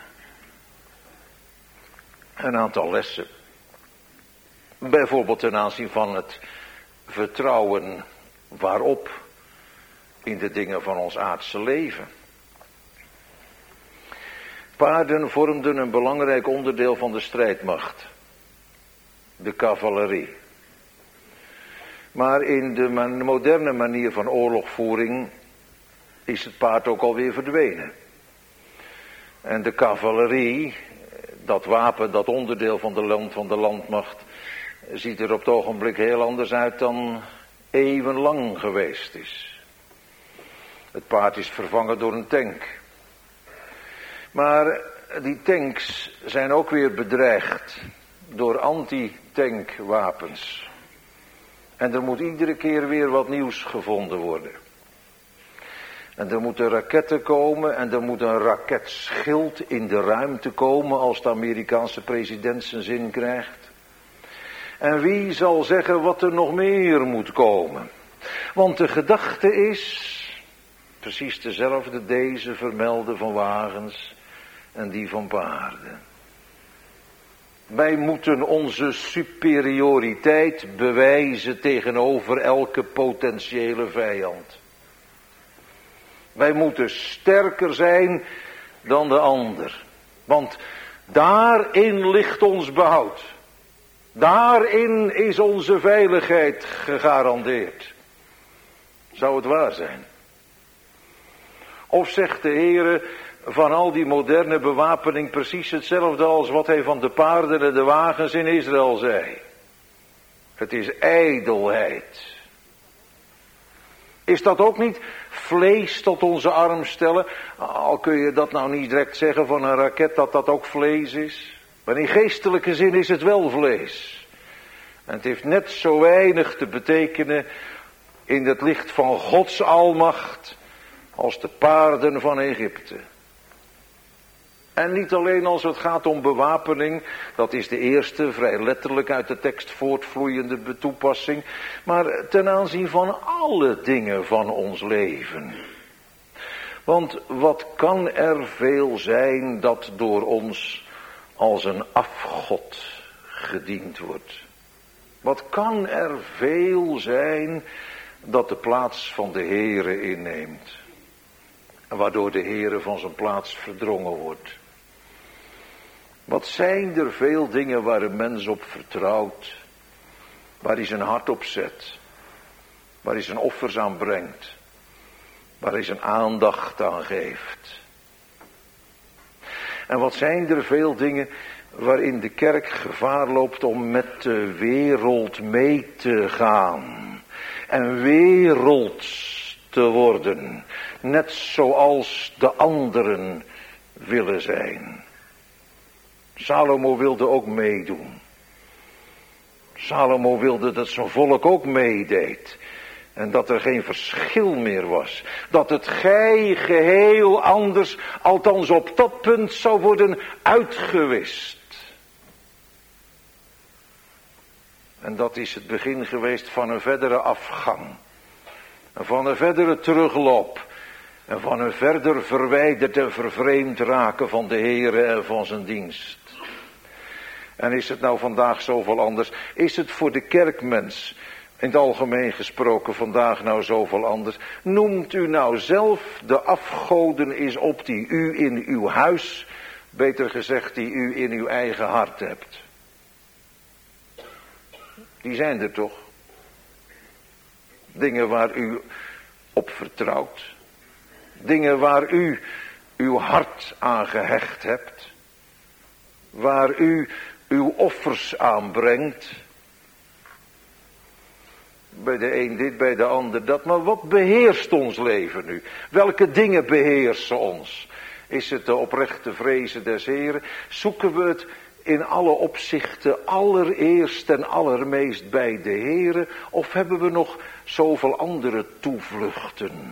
Een aantal lessen. Bijvoorbeeld ten aanzien van het vertrouwen waarop in de dingen van ons aardse leven. Paarden vormden een belangrijk onderdeel van de strijdmacht. De cavalerie. Maar in de moderne manier van oorlogvoering is het paard ook alweer verdwenen. En de cavalerie, dat wapen, dat onderdeel van de landmacht, ziet er op het ogenblik heel anders uit dan eeuwenlang geweest is. Het paard is vervangen door een tank. Maar die tanks zijn ook weer bedreigd door anti-tankwapens. En er moet iedere keer weer wat nieuws gevonden worden. En er moeten raketten komen en er moet een raketschild in de ruimte komen als de Amerikaanse president zijn zin krijgt. En wie zal zeggen wat er nog meer moet komen? Want de gedachte is precies dezelfde, deze vermelden van wagens en die van paarden. Wij moeten onze superioriteit bewijzen tegenover elke potentiële vijand. Wij moeten sterker zijn dan de ander. Want daarin ligt ons behoud. Daarin is onze veiligheid gegarandeerd. Zou het waar zijn? Of zegt de Heere van al die moderne bewapening precies hetzelfde als wat hij van de paarden en de wagens in Israël zei? Het is ijdelheid. Is dat ook niet vlees tot onze arm stellen? Al kun je dat nou niet direct zeggen van een raket dat dat ook vlees is. Maar in geestelijke zin is het wel vlees. En het heeft net zo weinig te betekenen in het licht van Gods almacht als de paarden van Egypte. En niet alleen als het gaat om bewapening, dat is de eerste vrij letterlijk uit de tekst voortvloeiende toepassing, maar ten aanzien van alle dingen van ons leven. Want wat kan er veel zijn dat door ons als een afgod gediend wordt? Wat kan er veel zijn dat de plaats van de Heere inneemt? Waardoor de Heere van zijn plaats verdrongen wordt. Wat zijn er veel dingen waar een mens op vertrouwt. Waar hij zijn hart op zet. Waar hij zijn offers aan brengt. Waar hij zijn aandacht aan geeft. En wat zijn er veel dingen waarin de kerk gevaar loopt om met de wereld mee te gaan. En werelds te worden. Net zoals de anderen willen zijn. Salomo wilde ook meedoen. Salomo wilde dat zijn volk ook meedeed. En dat er geen verschil meer was. Dat het geheel anders, althans op dat punt, zou worden uitgewist. En dat is het begin geweest van een verdere afgang. En van een verdere terugloop. En van een verder verwijderd en vervreemd raken van de Heere en van zijn dienst. En is het nou vandaag zoveel anders? Is het voor de kerkmens in het algemeen gesproken vandaag nou zoveel anders? Noemt u nou zelf de afgoden eens op die u in uw huis, beter gezegd die u in uw eigen hart hebt. Die zijn er toch? Dingen waar u op vertrouwt. Dingen waar u uw hart aan gehecht hebt. Waar u uw offers aanbrengt. Bij de een dit, bij de ander dat. Maar wat beheerst ons leven nu? Welke dingen beheersen ons? Is het de oprechte vrezen des Heren? Zoeken we het in alle opzichten allereerst en allermeest bij de Heren? Of hebben we nog zoveel andere toevluchten?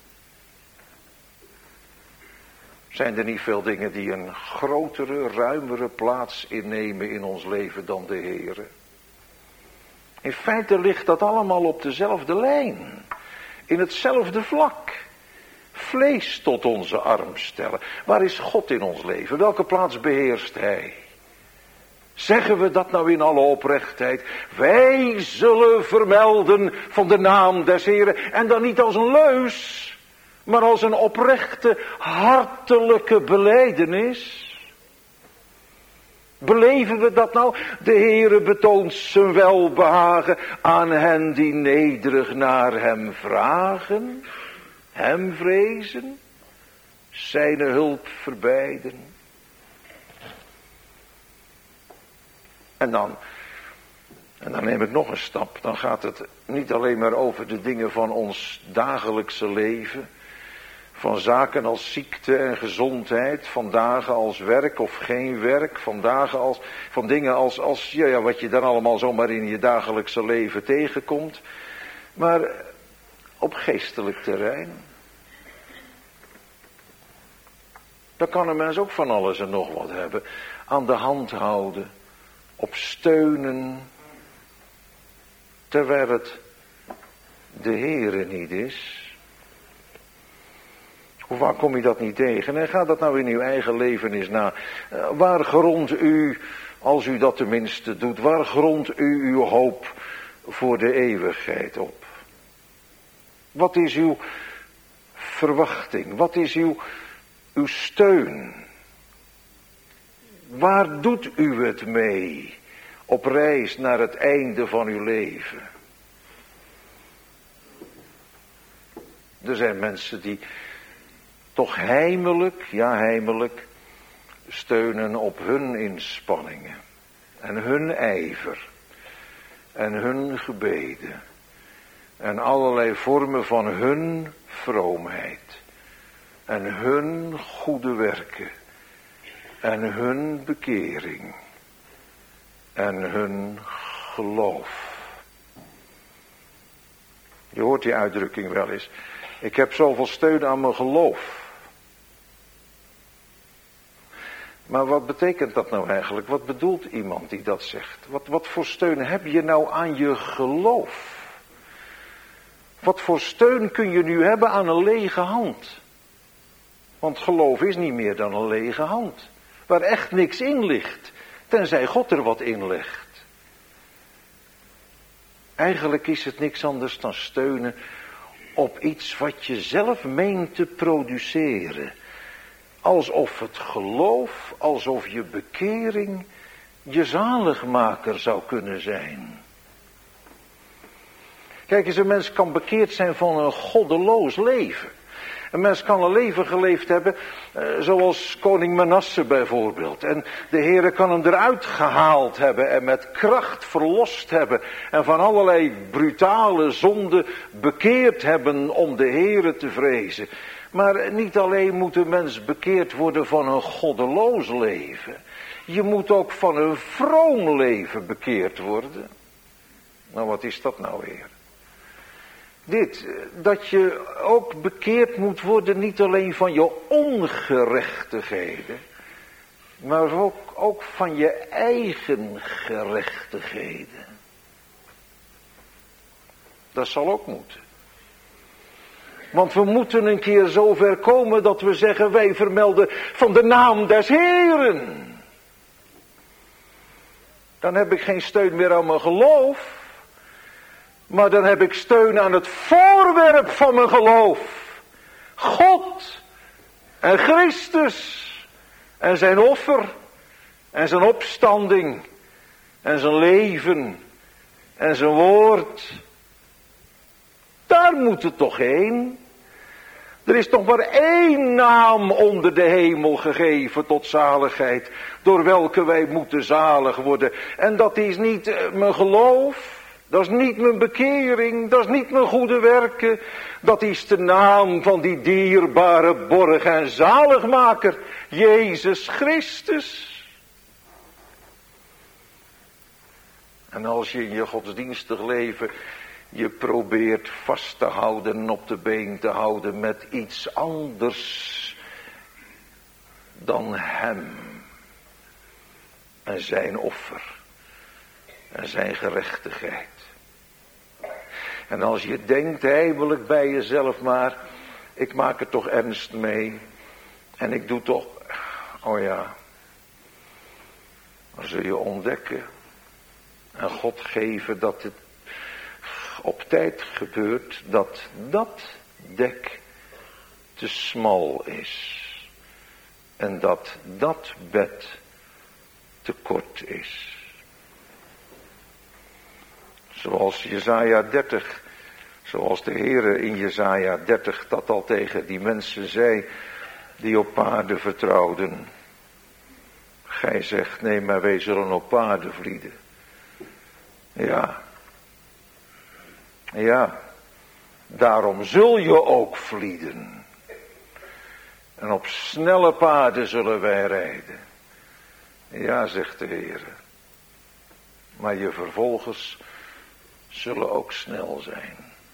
Zijn er niet veel dingen die een grotere, ruimere plaats innemen in ons leven dan de Heere? In feite ligt dat allemaal op dezelfde lijn. In hetzelfde vlak. Vlees tot onze arm stellen. Waar is God in ons leven? Welke plaats beheerst Hij? Zeggen we dat nou in alle oprechtheid? Wij zullen vermelden van de naam des Heren. En dan niet als een leus, maar als een oprechte, hartelijke belijdenis. Beleven we dat nou? De Heere betoont zijn welbehagen aan hen die nederig naar hem vragen, hem vrezen, zijn hulp verbijden. En dan neem ik nog een stap. Dan gaat het niet alleen maar over de dingen van ons dagelijkse leven. Van zaken als ziekte en gezondheid. Van dagen als werk of geen werk. Van dingen als wat je dan allemaal zomaar in je dagelijkse leven tegenkomt. Maar op geestelijk terrein. Daar kan een mens ook van alles en nog wat hebben. Aan de hand houden. Op steunen. Terwijl het de Heere niet is. Hoe vaak kom je dat niet tegen? En ga dat nou in uw eigen leven eens na. Waar grondt u, als u dat tenminste doet, waar grondt u uw hoop voor de eeuwigheid op? Wat is uw verwachting? Wat is uw steun? Waar doet u het mee op reis naar het einde van uw leven? Er zijn mensen die toch heimelijk steunen op hun inspanningen en hun ijver en hun gebeden en allerlei vormen van hun vroomheid en hun goede werken en hun bekering en hun geloof. Je hoort die uitdrukking wel eens. Ik heb zoveel steun aan mijn geloof. Maar wat betekent dat nou eigenlijk? Wat bedoelt iemand die dat zegt? Wat voor steun heb je nou aan je geloof? Wat voor steun kun je nu hebben aan een lege hand? Want geloof is niet meer dan een lege hand. Waar echt niks in ligt. Tenzij God er wat in legt. Eigenlijk is het niks anders dan steunen op iets wat je zelf meent te produceren. Alsof het geloof, alsof je bekering je zaligmaker zou kunnen zijn. Kijk eens, een mens kan bekeerd zijn van een goddeloos leven. Een mens kan een leven geleefd hebben, zoals koning Manasse bijvoorbeeld. En de Heere kan hem eruit gehaald hebben en met kracht verlost hebben. En van allerlei brutale zonden bekeerd hebben om de Heere te vrezen. Maar niet alleen moet een mens bekeerd worden van een goddeloos leven. Je moet ook van een vroom leven bekeerd worden. Nou, wat is dat nou weer? Dit, dat je ook bekeerd moet worden, niet alleen van je ongerechtigheden, maar ook van je eigen gerechtigheden. Dat zal ook moeten. Want we moeten een keer zover komen dat we zeggen, wij vermelden van de naam des Heeren. Dan heb ik geen steun meer aan mijn geloof. Maar dan heb ik steun aan het voorwerp van mijn geloof. God en Christus en zijn offer en zijn opstanding en zijn leven en zijn woord. Daar moet het toch heen. Er is toch maar één naam onder de hemel gegeven tot zaligheid, door welke wij moeten zalig worden. En dat is niet mijn geloof. Dat is niet mijn bekering, dat is niet mijn goede werken. Dat is de naam van die dierbare borg en zaligmaker, Jezus Christus. En als je in je godsdienstig leven je probeert vast te houden en op de been te houden met iets anders dan hem en zijn offer en zijn gerechtigheid. En als je denkt heimelijk bij jezelf, maar ik maak er toch ernst mee en ik doe toch, oh ja, dan zul je ontdekken en God geven dat het op tijd gebeurt dat dat dek te smal is en dat dat bed te kort is. Zoals Jesaja 30, zoals de Heere in Jesaja 30 dat al tegen die mensen zei die op paarden vertrouwden. Gij zegt, nee, maar wij zullen op paarden vlieden. Ja, daarom zul je ook vlieden. En op snelle paarden zullen wij rijden. Ja, zegt de Heer. Maar je vervolgers zullen ook snel zijn.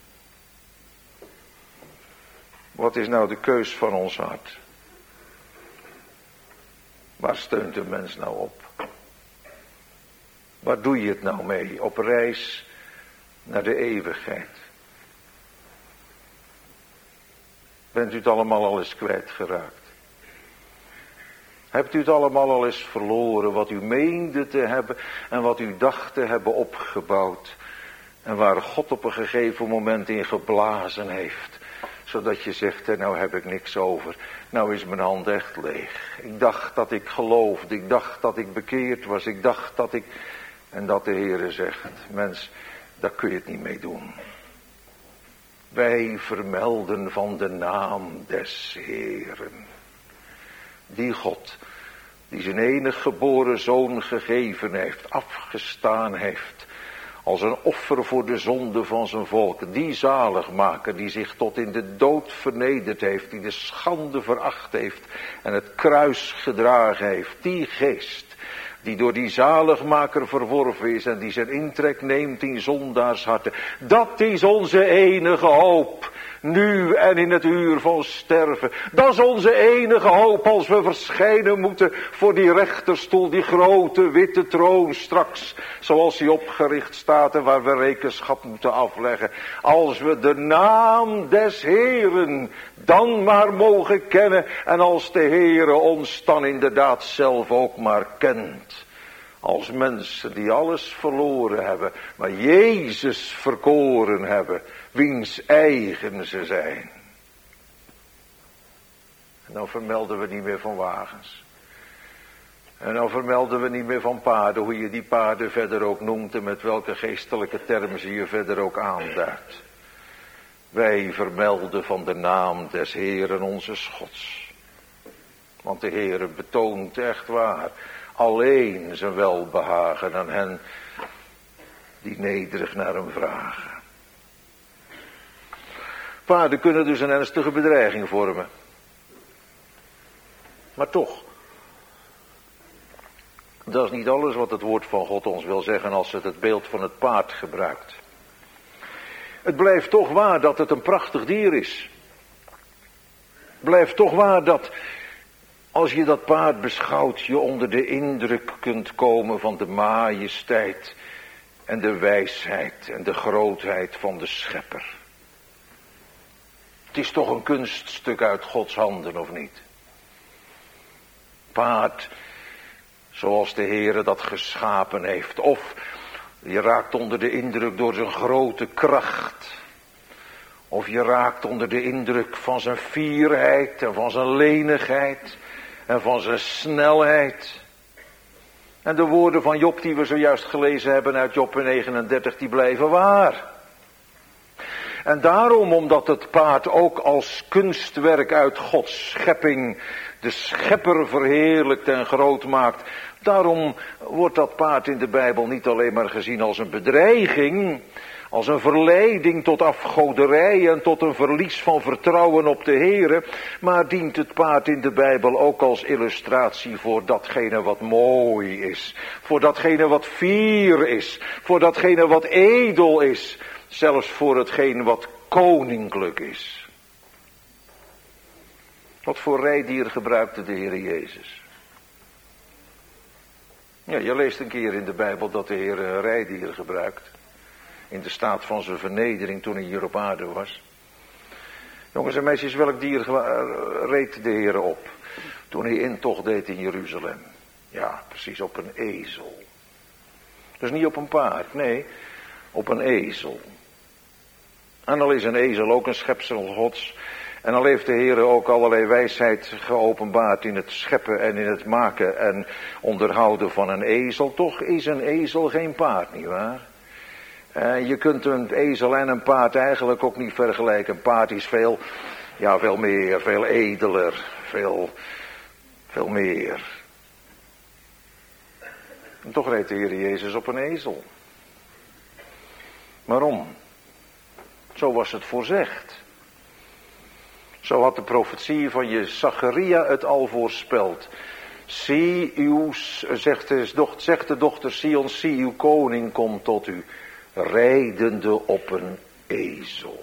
Wat is nou de keus van ons hart? Waar steunt de mens nou op? Waar doe je het nou mee? Op reis naar de eeuwigheid. Bent u het allemaal al eens kwijtgeraakt? Hebt u het allemaal al eens verloren wat u meende te hebben en wat u dacht te hebben opgebouwd? En waar God op een gegeven moment in geblazen heeft. Zodat je zegt, nou heb ik niks over. Nou is mijn hand echt leeg. Ik dacht dat ik geloofde. Ik dacht dat ik bekeerd was. Ik dacht dat ik... En dat de Heere zegt, mens, daar kun je het niet mee doen. Wij vermelden van de naam des Heeren. Die God, die zijn enig geboren zoon gegeven heeft, afgestaan heeft. Als een offer voor de zonde van zijn volk. Die zaligmaker die zich tot in de dood vernederd heeft. Die de schande veracht heeft. En het kruis gedragen heeft. Die geest die door die zaligmaker verworven is. En die zijn intrek neemt in zondaarsharten. Dat is onze enige hoop. Nu en in het uur van sterven. Dat is onze enige hoop als we verschijnen moeten voor die rechterstoel, die grote witte troon straks. Zoals die opgericht staat en waar we rekenschap moeten afleggen. Als we de naam des Heeren dan maar mogen kennen. En als de Heere ons dan inderdaad zelf ook maar kent. Als mensen die alles verloren hebben, maar Jezus verkoren hebben. Wiens eigen ze zijn. En dan vermelden we niet meer van wagens. En dan vermelden we niet meer van paarden, hoe je die paarden verder ook noemt en met welke geestelijke termen ze je verder ook aanduidt. Wij vermelden van de naam des Heeren onze Gods. Want de Heere betoont echt waar alleen zijn welbehagen aan hen die nederig naar hem vragen. Paarden kunnen dus een ernstige bedreiging vormen. Maar toch. Dat is niet alles wat het woord van God ons wil zeggen als het beeld van het paard gebruikt. Het blijft toch waar dat het een prachtig dier is. Het blijft toch waar dat als je dat paard beschouwt, je onder de indruk kunt komen van de majesteit en de wijsheid en de grootheid van de Schepper. Het is toch een kunststuk uit Gods handen, of niet? Paard, zoals de Heere dat geschapen heeft. Of je raakt onder de indruk door zijn grote kracht. Of je raakt onder de indruk van zijn fierheid en van zijn lenigheid en van zijn snelheid. En de woorden van Job die we zojuist gelezen hebben uit Job 39, die blijven waar. En daarom, omdat het paard ook als kunstwerk uit Gods schepping de Schepper verheerlijkt en groot maakt, daarom wordt dat paard in de Bijbel niet alleen maar gezien als een bedreiging, als een verleiding tot afgoderij en tot een verlies van vertrouwen op de Heere, maar dient het paard in de Bijbel ook als illustratie voor datgene wat mooi is, voor datgene wat fier is, voor datgene wat edel is, zelfs voor hetgeen wat koninklijk is. Wat voor rijdier gebruikte de Heer Jezus? Ja, je leest een keer in de Bijbel dat de Heer een rijdier gebruikt. In de staat van zijn vernedering toen hij hier op aarde was. Jongens en meisjes, welk dier reed de Heer op toen hij intocht deed in Jeruzalem? Ja, precies, op een ezel. Dus niet op een paard, nee, op een ezel. En al is een ezel ook een schepsel Gods. En al heeft de Heer ook allerlei wijsheid geopenbaard in het scheppen en in het maken en onderhouden van een ezel. Toch is een ezel geen paard, nietwaar? Je kunt een ezel en een paard eigenlijk ook niet vergelijken. Een paard is veel meer, veel edeler, veel meer. En toch reed de Heer Jezus op een ezel. Waarom? Zo was het voorzegd. Zo had de profetie van Zacharia het al voorspeld. Zie uw, zegt de dochter Sion, zie uw koning komt tot u, rijdende op een ezel.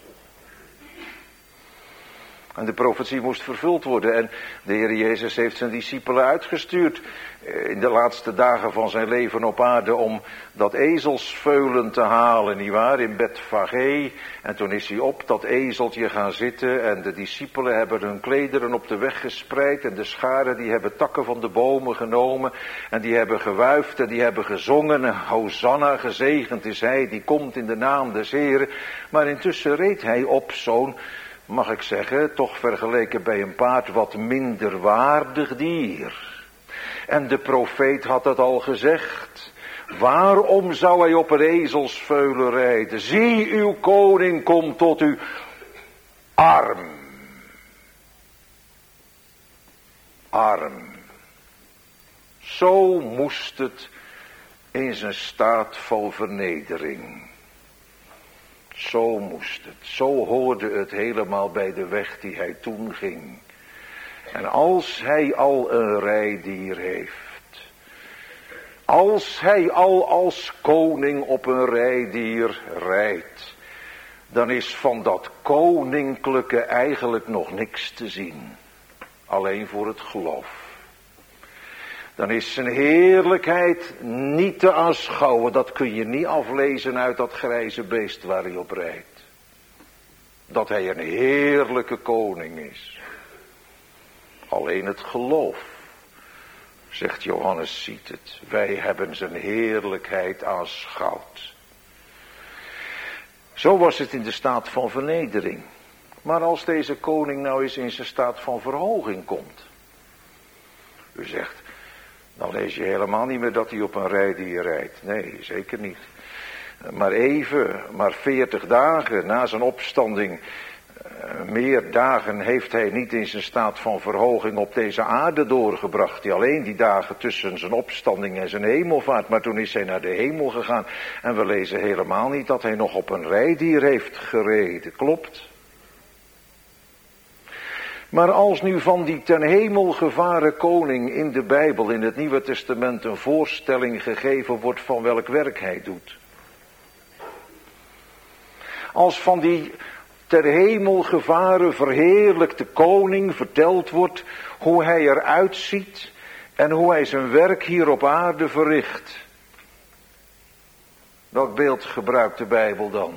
En de profetie moest vervuld worden. En de Heer Jezus heeft zijn discipelen uitgestuurd in de laatste dagen van zijn leven op aarde om dat ezelsveulen te halen, nietwaar, in Betfage. En toen is hij op dat ezeltje gaan zitten en de discipelen hebben hun klederen op de weg gespreid en de scharen die hebben takken van de bomen genomen en die hebben gewuifd en die hebben gezongen en Hosanna, gezegend is hij die komt in de naam des Heren. Maar intussen reed hij op zo'n, mag ik zeggen, toch vergeleken bij een paard wat minder waardig dier. En de profeet had het al gezegd. Waarom zou hij op een ezelsveulen rijden? Zie, uw koning komt tot u arm. Arm. Zo moest het in zijn staat van vernedering. Zo moest het. Zo hoorde het helemaal bij de weg die hij toen ging. En als hij al een rijdier heeft, als hij al als koning op een rijdier rijdt, dan is van dat koninklijke eigenlijk nog niks te zien. Alleen voor het geloof. Dan is zijn heerlijkheid niet te aanschouwen. Dat kun je niet aflezen uit dat grijze beest waar hij op rijdt. Dat hij een heerlijke koning is. Alleen het geloof, zegt Johannes, ziet het. Wij hebben zijn heerlijkheid aanschouwd. Zo was het in de staat van vernedering. Maar als deze koning nou eens in zijn staat van verhoging komt. U zegt, dan lees je helemaal niet meer dat hij op een rijdier rijdt. Nee, zeker niet. Maar 40 dagen na zijn opstanding, meer dagen heeft hij niet in zijn staat van verhoging op deze aarde doorgebracht. Alleen die dagen tussen zijn opstanding en zijn hemelvaart. Maar toen is hij naar de hemel gegaan. En we lezen helemaal niet dat hij nog op een rijdier heeft gereden. Klopt? Maar als nu van die ten hemel gevaren koning in de Bijbel, in het Nieuwe Testament, een voorstelling gegeven wordt van welk werk hij doet. Als van die ter hemel gevaren verheerlijkte koning verteld wordt hoe hij eruit ziet en hoe hij zijn werk hier op aarde verricht. Welk beeld gebruikt de Bijbel dan?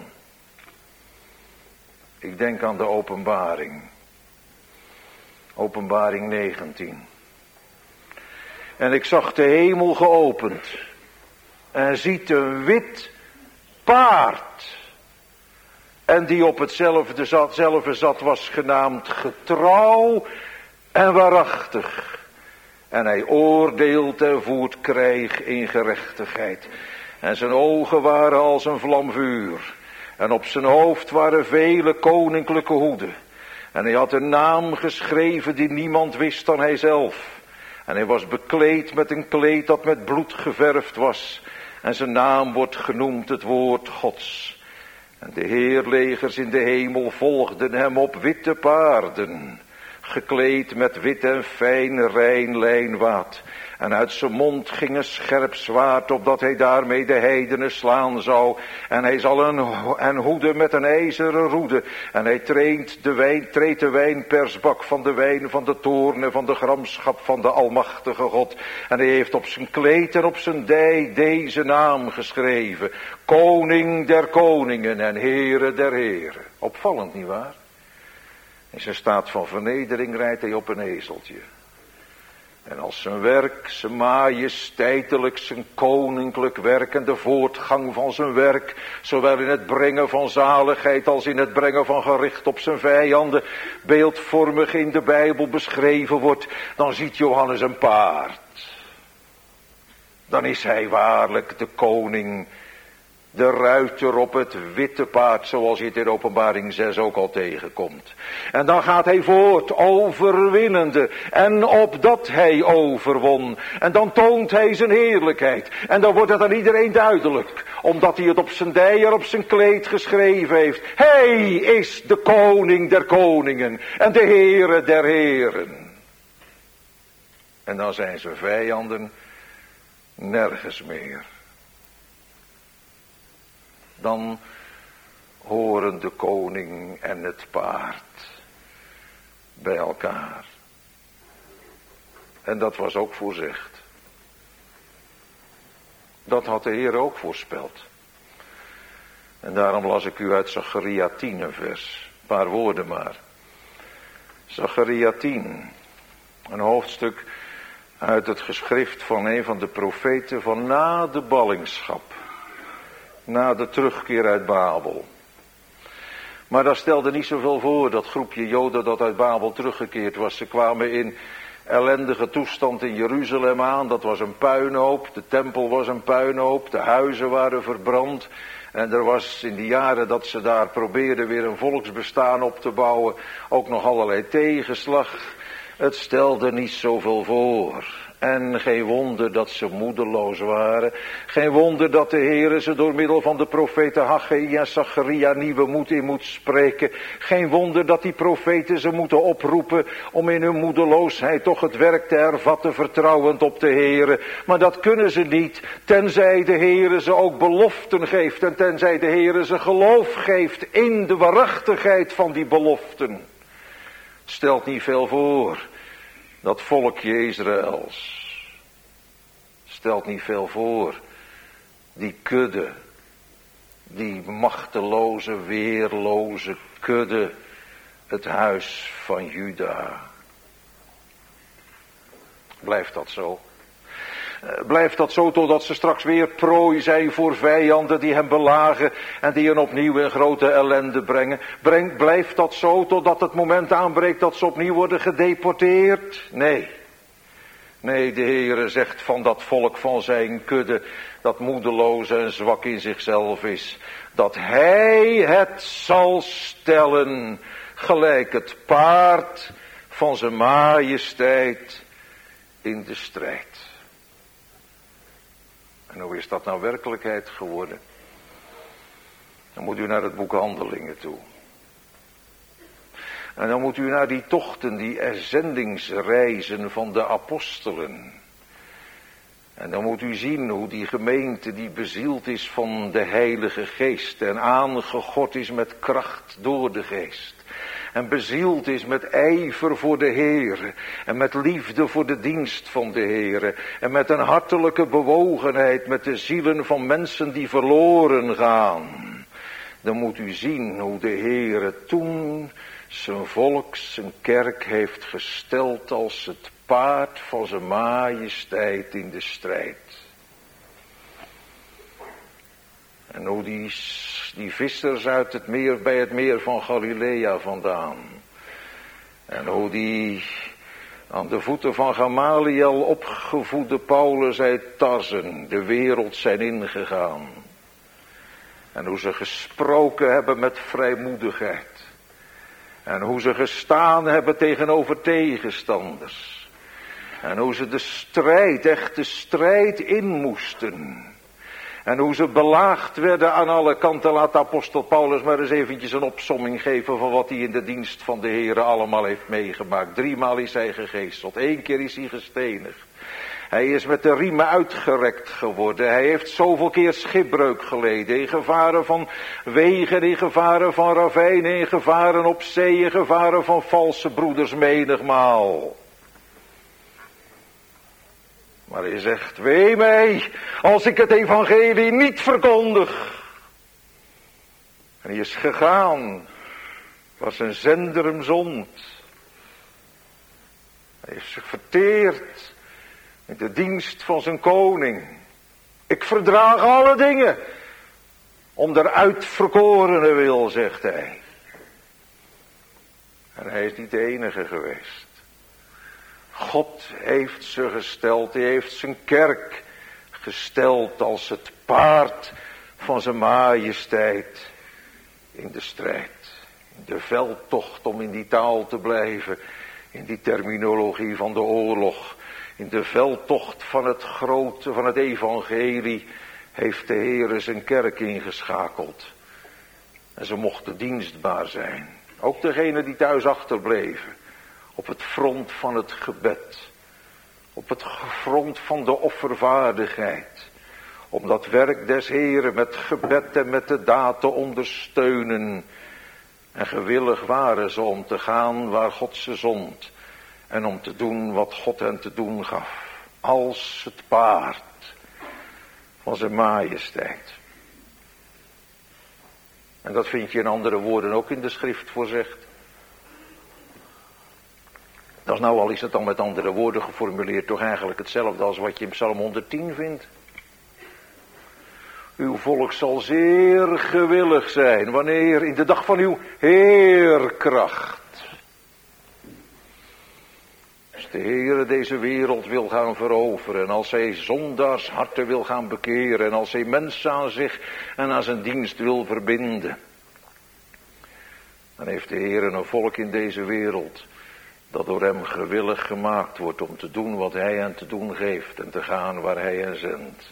Ik denk aan de Openbaring. Openbaring 19. En ik zag de hemel geopend. En ziet een wit paard. En die op hetzelfde zat was genaamd getrouw en waarachtig. En hij oordeelt en voert krijg in gerechtigheid. En zijn ogen waren als een vlam vuur. En op zijn hoofd waren vele koninklijke hoeden. En hij had een naam geschreven die niemand wist dan hijzelf. En hij was bekleed met een kleed dat met bloed geverfd was. En zijn naam wordt genoemd het woord Gods. En de heerlegers in de hemel volgden hem op witte paarden, gekleed met wit en fijn rein lijnwaad. En uit zijn mond ging een scherp zwaard, opdat hij daarmee de heidenen slaan zou. En hij zal hen hoeden met een ijzeren roede. En hij treedt de wijnpersbak van de wijn van de toorn en van de gramschap van de almachtige God. En hij heeft op zijn kleed en op zijn dij deze naam geschreven: Koning der koningen en Heere der heren. Opvallend, nietwaar? In zijn staat van vernedering rijdt hij op een ezeltje. En als zijn werk, zijn majesteitelijk, zijn koninklijk werk en de voortgang van zijn werk, zowel in het brengen van zaligheid als in het brengen van gericht op zijn vijanden, beeldvormig in de Bijbel beschreven wordt, dan ziet Johannes een paard. Dan is hij waarlijk de koning, de ruiter op het witte paard, zoals je het in Openbaring 6 ook al tegenkomt. En dan gaat hij voort, overwinnende, en opdat hij overwon. En dan toont hij zijn heerlijkheid. En dan wordt het aan iedereen duidelijk, omdat hij het op zijn dijer, op zijn kleed geschreven heeft. Hij is de koning der koningen en de Heere der heren. En dan zijn zijn vijanden nergens meer. Dan horen de koning en het paard bij elkaar. En dat was ook voorzegd. Dat had de Heer ook voorspeld. En daarom las ik u uit Zacharia 10 een vers. Een paar woorden maar. Zacharia 10. Een hoofdstuk uit het geschrift van een van de profeten van na de ballingschap. Na de terugkeer uit Babel. Maar dat stelde niet zoveel voor, dat groepje Joden dat uit Babel teruggekeerd was. Ze kwamen in ellendige toestand in Jeruzalem aan. Dat was een puinhoop, de tempel was een puinhoop, de huizen waren verbrand. En er was in die jaren dat ze daar probeerden weer een volksbestaan op te bouwen ook nog allerlei tegenslag. Het stelde niet zoveel voor. En geen wonder dat ze moedeloos waren. Geen wonder dat de Heere ze door middel van de profeten Haggai en Zacharia nieuwe moed in moet spreken. Geen wonder dat die profeten ze moeten oproepen om in hun moedeloosheid toch het werk te hervatten, vertrouwend op de Heere. Maar dat kunnen ze niet, tenzij de Heere ze ook beloften geeft en tenzij de Heere ze geloof geeft in de waarachtigheid van die beloften. Het stelt niet veel voor. Dat volkje Israëls stelt niet veel voor. Die kudde, die machteloze, weerloze kudde, het huis van Juda. Blijft dat zo? Blijft dat zo totdat ze straks weer prooi zijn voor vijanden die hem belagen en die hen opnieuw in grote ellende brengen? Blijft dat zo totdat het moment aanbreekt dat ze opnieuw worden gedeporteerd? Nee. Nee, de Heere zegt van dat volk van zijn kudde, dat moedeloos en zwak in zichzelf is, dat hij het zal stellen, gelijk het paard van zijn majesteit in de strijd. En hoe is dat nou werkelijkheid geworden? Dan moet u naar het boek Handelingen toe. En dan moet u naar die tochten, die zendingsreizen van de apostelen. En dan moet u zien hoe die gemeente die bezield is van de Heilige Geest en aangegord is met kracht door de Geest. En bezield is met ijver voor de Heere en met liefde voor de dienst van de Heere. En met een hartelijke bewogenheid met de zielen van mensen die verloren gaan. Dan moet u zien hoe de Heere toen zijn volk, zijn kerk heeft gesteld als het paard van zijn majesteit in de strijd. En hoe die vissers uit het meer, bij het meer van Galilea vandaan. En hoe die aan de voeten van Gamaliel opgevoede Paulus uit Tarsen de wereld zijn ingegaan. En hoe ze gesproken hebben met vrijmoedigheid. En hoe ze gestaan hebben tegenover tegenstanders. En hoe ze de strijd, echt de strijd in moesten. En hoe ze belaagd werden aan alle kanten. Laat apostel Paulus maar eens eventjes een opsomming geven van wat hij in de dienst van de Heere allemaal heeft meegemaakt. 3 maal is hij gegezeld, 1 keer is hij gestenigd. Hij is met de riemen uitgerekt geworden. Hij heeft zoveel keer schipbreuk geleden. In gevaren van wegen, in gevaren van ravijnen, in gevaren op zee, in gevaren van valse broeders menigmaal. Maar hij zegt, wee mij, als ik het evangelie niet verkondig. En hij is gegaan, waar zijn zender hem zond. Hij heeft zich verteerd in de dienst van zijn koning. Ik verdraag alle dingen, om der uitverkorene wil, zegt hij. En hij is niet de enige geweest. God heeft ze gesteld, hij heeft zijn kerk gesteld als het paard van zijn majesteit in de strijd. In de veldtocht, om in die taal te blijven, in die terminologie van de oorlog. In de veldtocht van het grote, van het evangelie, heeft de Heere zijn kerk ingeschakeld. En ze mochten dienstbaar zijn. Ook degenen die thuis achterbleven. Op het front van het gebed. Op het front van de offervaardigheid. Om dat werk des Heeren met gebed en met de daad te ondersteunen. En gewillig waren ze om te gaan waar God ze zond. En om te doen wat God hen te doen gaf. Als het paard van zijn majesteit. En dat vind je in andere woorden ook in de schrift voorzegd. Dat is nou, al is het dan met andere woorden geformuleerd, toch eigenlijk hetzelfde als wat je in Psalm 110 vindt. Uw volk zal zeer gewillig zijn, wanneer in de dag van uw heerkracht. Als de Heere deze wereld wil gaan veroveren, en als hij zondaars harten wil gaan bekeren, en als hij mensen aan zich en aan zijn dienst wil verbinden. Dan heeft de Heere een volk in deze wereld, dat door hem gewillig gemaakt wordt om te doen wat hij hen te doen geeft en te gaan waar hij hen zendt.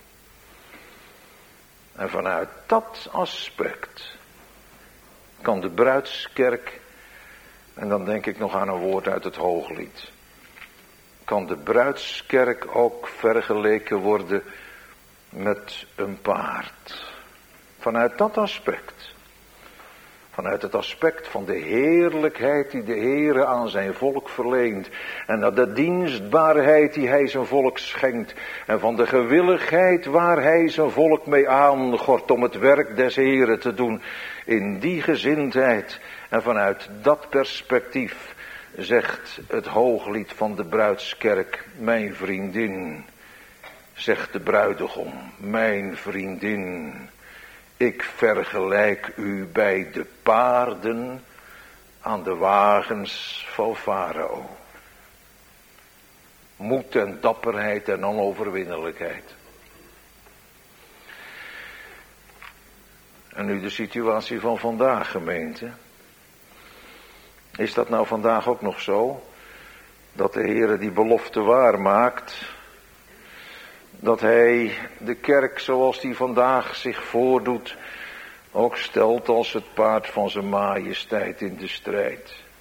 En vanuit dat aspect kan de bruidskerk, en dan denk ik nog aan een woord uit het Hooglied, kan de bruidskerk ook vergeleken worden met een paard. Vanuit dat aspect. Vanuit het aspect van de heerlijkheid die de Heere aan zijn volk verleent. En dat de dienstbaarheid die hij zijn volk schenkt. En van de gewilligheid waar hij zijn volk mee aangort om het werk des Heere te doen. In die gezindheid en vanuit dat perspectief zegt het Hooglied van de bruidskerk: mijn vriendin, zegt de bruidegom, mijn vriendin. Ik vergelijk u bij de paarden aan de wagens van Farao. Moed en dapperheid en onoverwinnelijkheid. En nu de situatie van vandaag, gemeente. Is dat nou vandaag ook nog zo? Dat de Heere die belofte waarmaakt. Dat hij de kerk zoals die vandaag zich voordoet ook stelt als het paard van zijn majesteit in de strijd.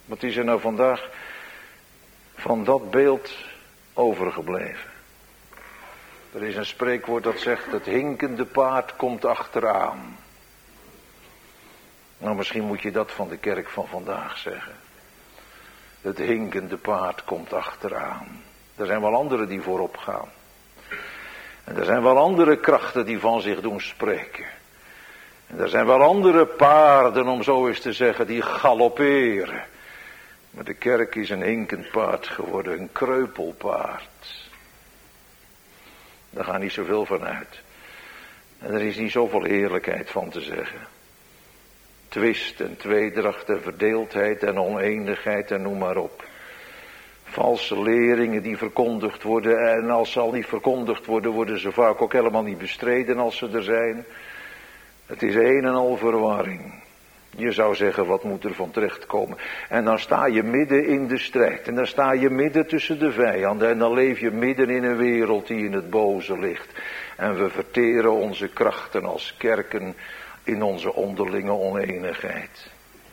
Wat is er nou vandaag van dat beeld overgebleven? Er is een spreekwoord dat zegt, het hinkende paard komt achteraan. Nou, misschien moet je dat van de kerk van vandaag zeggen. Het hinkende paard komt achteraan. Er zijn wel anderen die voorop gaan. En er zijn wel andere krachten die van zich doen spreken. En er zijn wel andere paarden, om zo eens te zeggen, die galopperen. Maar de kerk is een hinkend paard geworden, een kreupelpaard. Daar gaat niet zoveel van uit. En er is niet zoveel eerlijkheid van te zeggen. Twist en tweedracht en verdeeldheid en oneenigheid en noem maar op. Valse leringen die verkondigd worden, en als ze al niet verkondigd worden, worden ze vaak ook helemaal niet bestreden als ze er zijn. Het is een en al verwarring. Je zou zeggen, wat moet er van terechtkomen? En dan sta je midden in de strijd. En dan sta je midden tussen de vijanden. En dan leef je midden in een wereld die in het boze ligt. En we verteren onze krachten als kerken in onze onderlinge oneenigheid.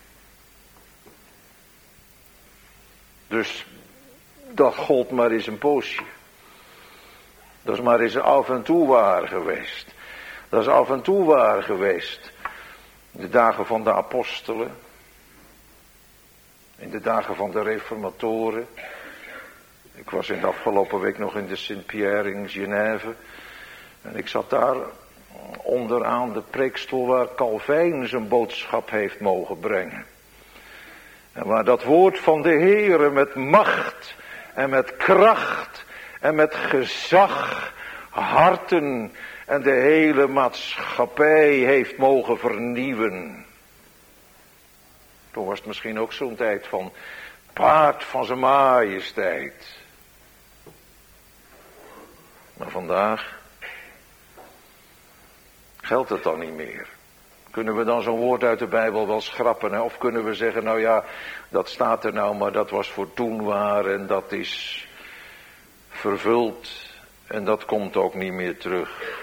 Dus dat gold maar eens een poosje. Dat is maar eens af en toe waar geweest. Dat is af en toe waar geweest. In de dagen van de apostelen. In de dagen van de reformatoren. Ik was in de afgelopen week nog in de Sint-Pierre in Genève. En ik zat daar onderaan de preekstoel waar Calvijn zijn boodschap heeft mogen brengen. En waar dat woord van de Heere met macht en met kracht en met gezag harten en de hele maatschappij heeft mogen vernieuwen. Toen was het misschien ook zo'n tijd van paard van zijn majesteit. Maar vandaag geldt het dan niet meer. Kunnen we dan zo'n woord uit de Bijbel wel schrappen? Hè? Of kunnen we zeggen, nou ja, dat staat er nou, maar dat was voor toen waar en dat is vervuld en dat komt ook niet meer terug.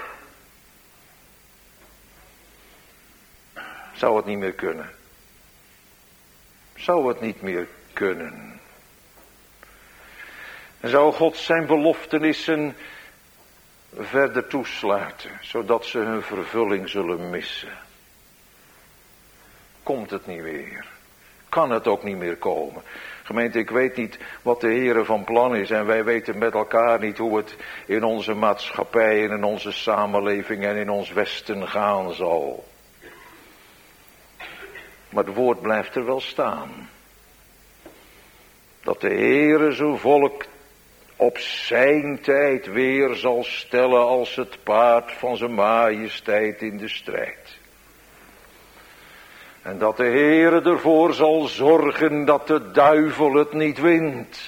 Zou het niet meer kunnen? Zou het niet meer kunnen? En zou God zijn beloftenissen verder toesluiten, zodat ze hun vervulling zullen missen? Komt het niet meer? Kan het ook niet meer komen? Gemeente, ik weet niet wat de Heere van plan is en wij weten met elkaar niet hoe het in onze maatschappij en in onze samenleving en in ons Westen gaan zal. Maar het woord blijft er wel staan. Dat de Heere zijn volk op zijn tijd weer zal stellen als het paard van zijn majesteit in de strijd. En dat de Heere ervoor zal zorgen dat de duivel het niet wint.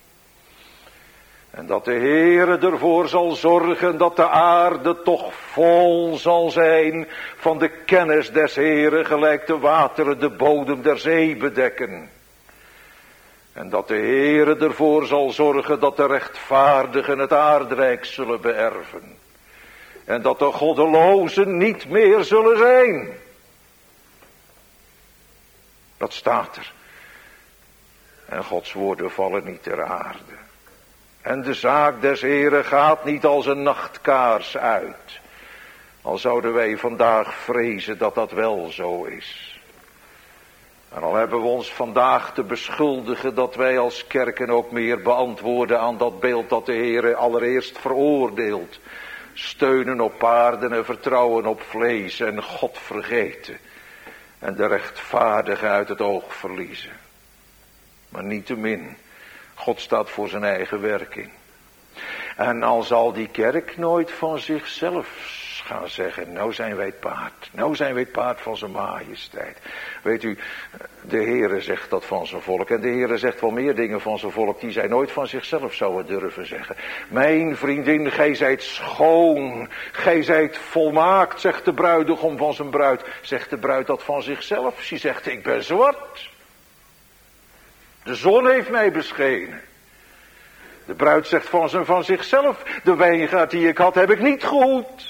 En dat de Heere ervoor zal zorgen dat de aarde toch vol zal zijn van de kennis des Heere, gelijk de wateren de bodem der zee bedekken. En dat de Heere ervoor zal zorgen dat de rechtvaardigen het aardrijk zullen beërven. En dat de goddelozen niet meer zullen zijn. Dat staat er. En Gods woorden vallen niet ter aarde. En de zaak des Heeren gaat niet als een nachtkaars uit. Al zouden wij vandaag vrezen dat dat wel zo is. En al hebben we ons vandaag te beschuldigen dat wij als kerken ook meer beantwoorden aan dat beeld dat de Heere allereerst veroordeelt. Steunen op paarden en vertrouwen op vlees en God vergeten. En de rechtvaardigen uit het oog verliezen. Maar niettemin, God staat voor zijn eigen werking. En al zal die kerk nooit van zichzelf gaan zeggen, nou zijn wij het paard. Nou zijn wij het paard van zijn majesteit. Weet u, de Heere zegt dat van zijn volk. En de Heere zegt wel meer dingen van zijn volk die zij nooit van zichzelf zouden durven zeggen. Mijn vriendin, gij zijt schoon. Gij zijt volmaakt, zegt de bruidegom van zijn bruid. Zegt de bruid dat van zichzelf? Ze zegt, ik ben zwart. De zon heeft mij beschenen. De bruid zegt van zichzelf, de wijngaard die ik had, heb ik niet gehoed.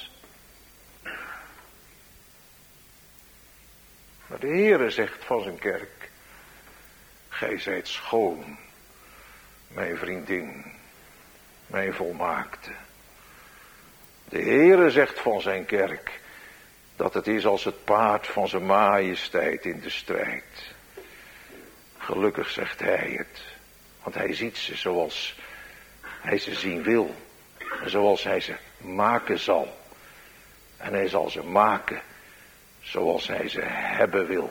Maar de Heere zegt van zijn kerk, Gij zijt schoon, mijn vriendin, mijn volmaakte. De Heere zegt van zijn kerk dat het is als het paard van zijn majesteit in de strijd. Gelukkig zegt hij het, want hij ziet ze zoals hij ze zien wil. En zoals hij ze maken zal. En hij zal ze maken zoals hij ze hebben wil.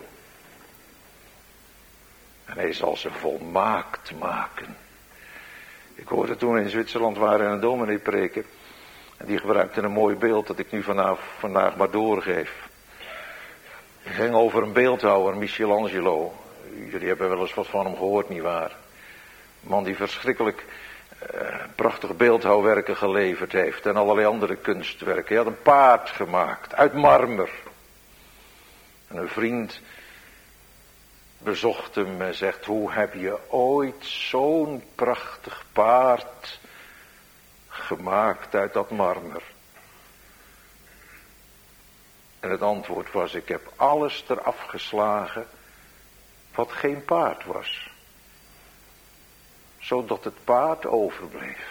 En hij zal ze volmaakt maken. Ik hoorde toen in Zwitserland waren een dominee preken. En die gebruikte een mooi beeld dat ik nu vandaag maar doorgeef. Het ging over een beeldhouwer, Michelangelo. Jullie hebben wel eens wat van hem gehoord, nietwaar? Een man die verschrikkelijk prachtig beeldhouwwerken geleverd heeft. En allerlei andere kunstwerken. Hij had een paard gemaakt uit marmer. En een vriend bezocht hem en zegt: hoe heb je ooit zo'n prachtig paard gemaakt uit dat marmer? En het antwoord was: ik heb alles eraf geslagen wat geen paard was, zodat het paard overbleef.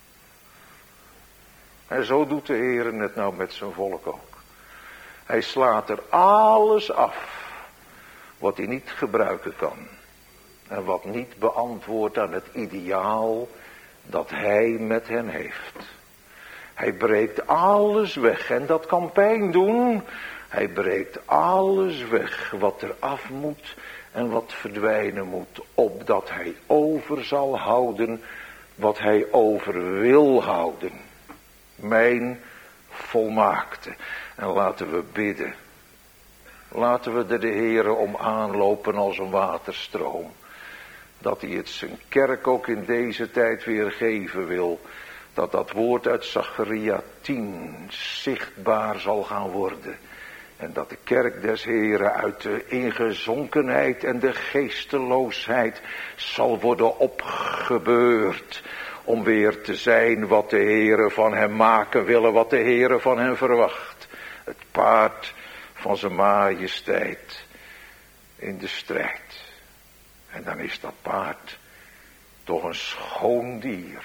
En zo doet de Heer het nou met zijn volk ook. Hij slaat er alles af wat hij niet gebruiken kan. En wat niet beantwoordt aan het ideaal dat hij met hen heeft. Hij breekt alles weg en dat kan pijn doen. Hij breekt alles weg wat er af moet en wat verdwijnen moet. Opdat hij over zal houden wat hij over wil houden. Mijn volmaakte. En laten we bidden. Laten we er de Heere om aanlopen als een waterstroom. Dat hij het zijn kerk ook in deze tijd weer geven wil. Dat dat woord uit Zacharia 10 zichtbaar zal gaan worden. En dat de kerk des Heeren uit de ingezonkenheid en de geesteloosheid zal worden opgebeurd. Om weer te zijn wat de Heere van hem maken willen, wat de Heere van hem verwacht. Het paard van zijn majesteit in de strijd. En dan is dat paard toch een schoon dier.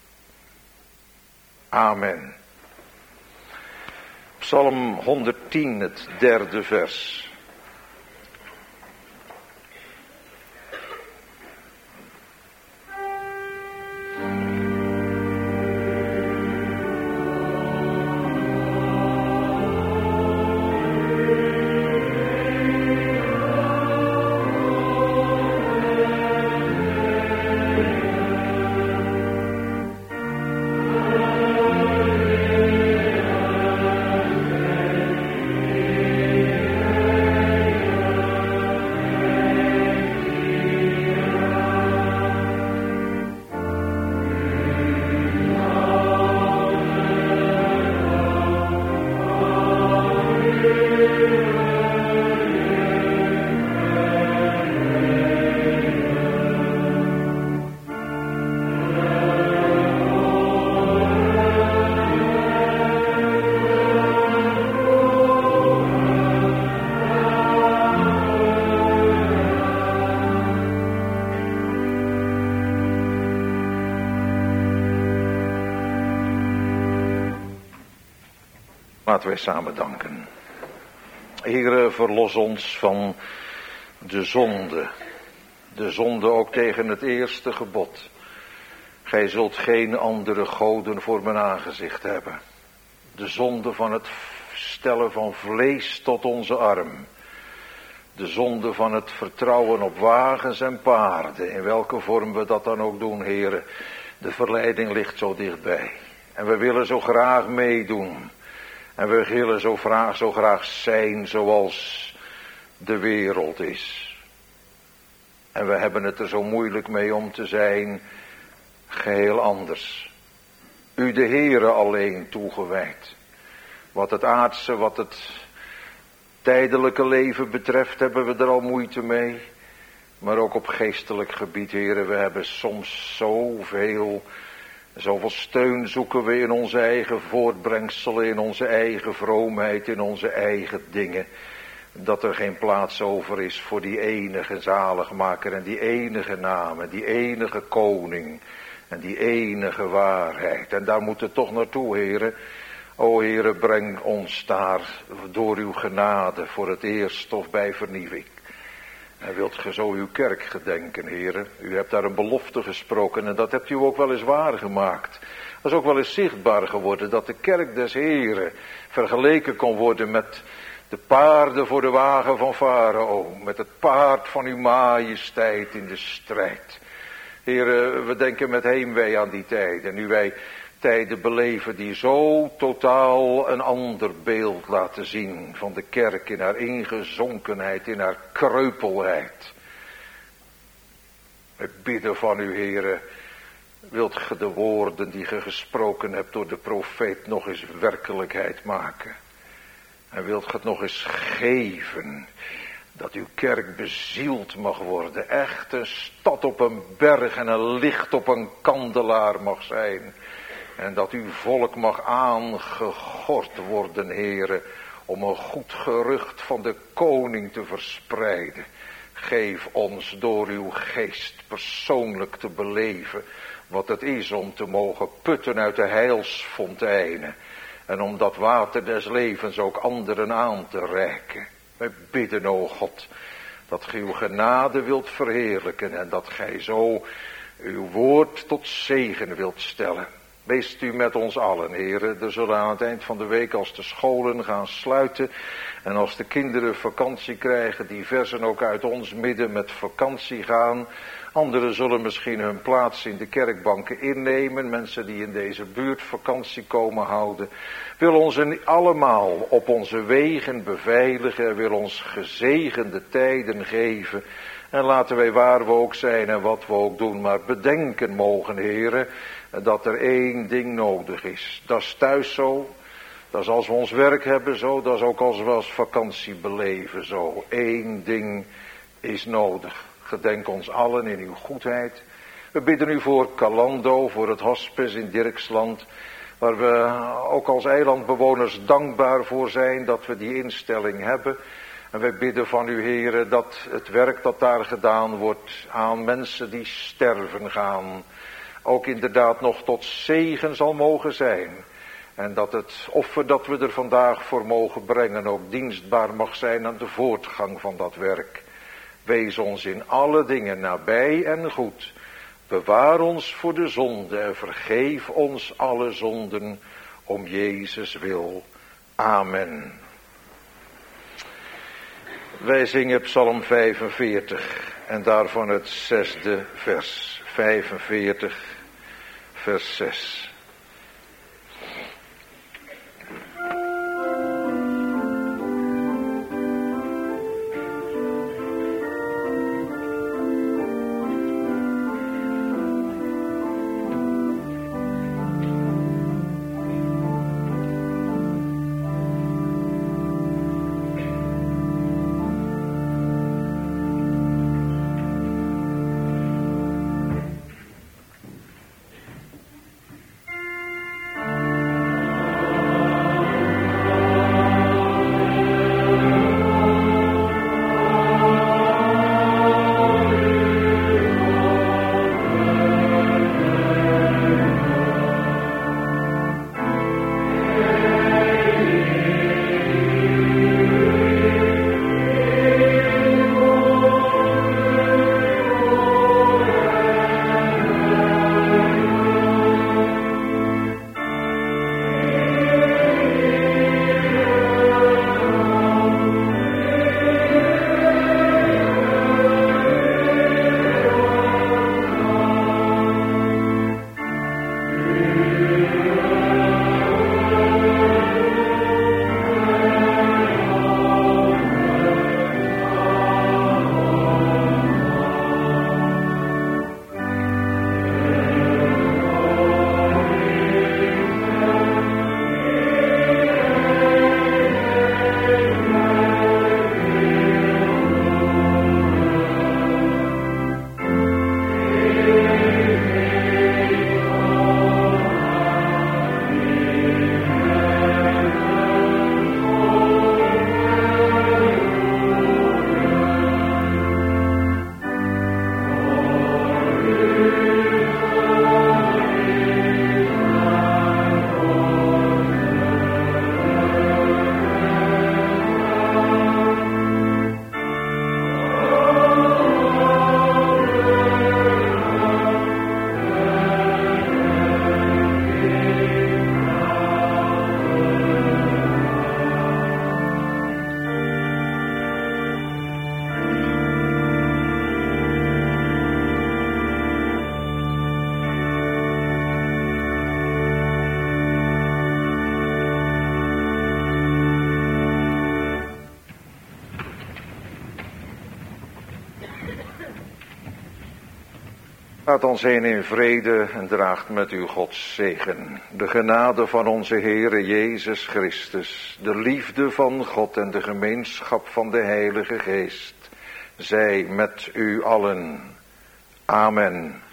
Amen. Psalm 110, het 3e vers. Laten wij samen danken. Heere, verlos ons van de zonde. De zonde ook tegen het eerste gebod. Gij zult geen andere goden voor mijn aangezicht hebben. De zonde van het stellen van vlees tot onze arm. De zonde van het vertrouwen op wagens en paarden. In welke vorm we dat dan ook doen, Heere. De verleiding ligt zo dichtbij. En we willen zo graag meedoen. En we willen zo graag zijn zoals de wereld is. En we hebben het er zo moeilijk mee om te zijn geheel anders. U de Heere alleen toegewijd. Wat het aardse, wat het tijdelijke leven betreft hebben we er al moeite mee. Maar ook op geestelijk gebied, Heere, we hebben soms zoveel steun zoeken we in onze eigen voortbrengselen, in onze eigen vroomheid, in onze eigen dingen. dat er geen plaats over is voor die enige zaligmaker en die enige naam en die enige koning en die enige waarheid. En daar moet het toch naartoe, heren. O Heere, breng ons daar door uw genade voor het eerst of bij vernieuwing. En wilt ge zo uw kerk gedenken, heren. U hebt daar een belofte gesproken en dat hebt u ook wel eens waargemaakt. Dat is ook wel eens zichtbaar geworden dat de kerk des Heren vergeleken kon worden met de paarden voor de wagen van Farao. Met het paard van uw majesteit in de strijd. Heren, we denken met heimwee aan die tijd. En nu wij tijden beleven die zo totaal een ander beeld laten zien van de kerk in haar ingezonkenheid, in haar kreupelheid. We bidden van u, heren, wilt ge de woorden die ge gesproken hebt door de profeet nog eens werkelijkheid maken. En wilt ge het nog eens geven, dat uw kerk bezield mag worden, echt een stad op een berg en een licht op een kandelaar mag zijn. En dat uw volk mag aangegord worden, heren, om een goed gerucht van de koning te verspreiden. Geef ons door uw geest persoonlijk te beleven wat het is om te mogen putten uit de heilsfonteinen. En om dat water des levens ook anderen aan te reiken. Wij bidden, o God, dat gij uw genade wilt verheerlijken en dat gij zo uw woord tot zegen wilt stellen. Weest u met ons allen, heren. Er zullen aan het eind van de week, als de scholen gaan sluiten en als de kinderen vakantie krijgen, diversen ook uit ons midden met vakantie gaan. Anderen zullen misschien hun plaats in de kerkbanken innemen. Mensen die in deze buurt vakantie komen houden. Wil ons allemaal op onze wegen beveiligen. En wil ons gezegende tijden geven. En laten wij waar we ook zijn en wat we ook doen. Maar bedenken mogen, heren, dat er één ding nodig is. Dat is thuis zo. Dat is als we ons werk hebben zo. Dat is ook als we als vakantie beleven zo. Eén ding is nodig. Gedenk ons allen in uw goedheid. We bidden u voor Calando, voor het hospice in Dirksland. Waar we ook als eilandbewoners dankbaar voor zijn dat we die instelling hebben. En wij bidden van u, heren, dat het werk dat daar gedaan wordt aan mensen die sterven gaan, ook inderdaad nog tot zegen zal mogen zijn. En dat het offer dat we er vandaag voor mogen brengen ook dienstbaar mag zijn aan de voortgang van dat werk. Wees ons in alle dingen nabij en goed. Bewaar ons voor de zonde en vergeef ons alle zonden om Jezus wil. Amen. Wij zingen Psalm 45 en daarvan het 6e vers. 45 vers 6. Gaat ons heen in vrede en draagt met u Gods zegen. De genade van onze Heere Jezus Christus, de liefde van God en de gemeenschap van de Heilige Geest, zij met u allen. Amen.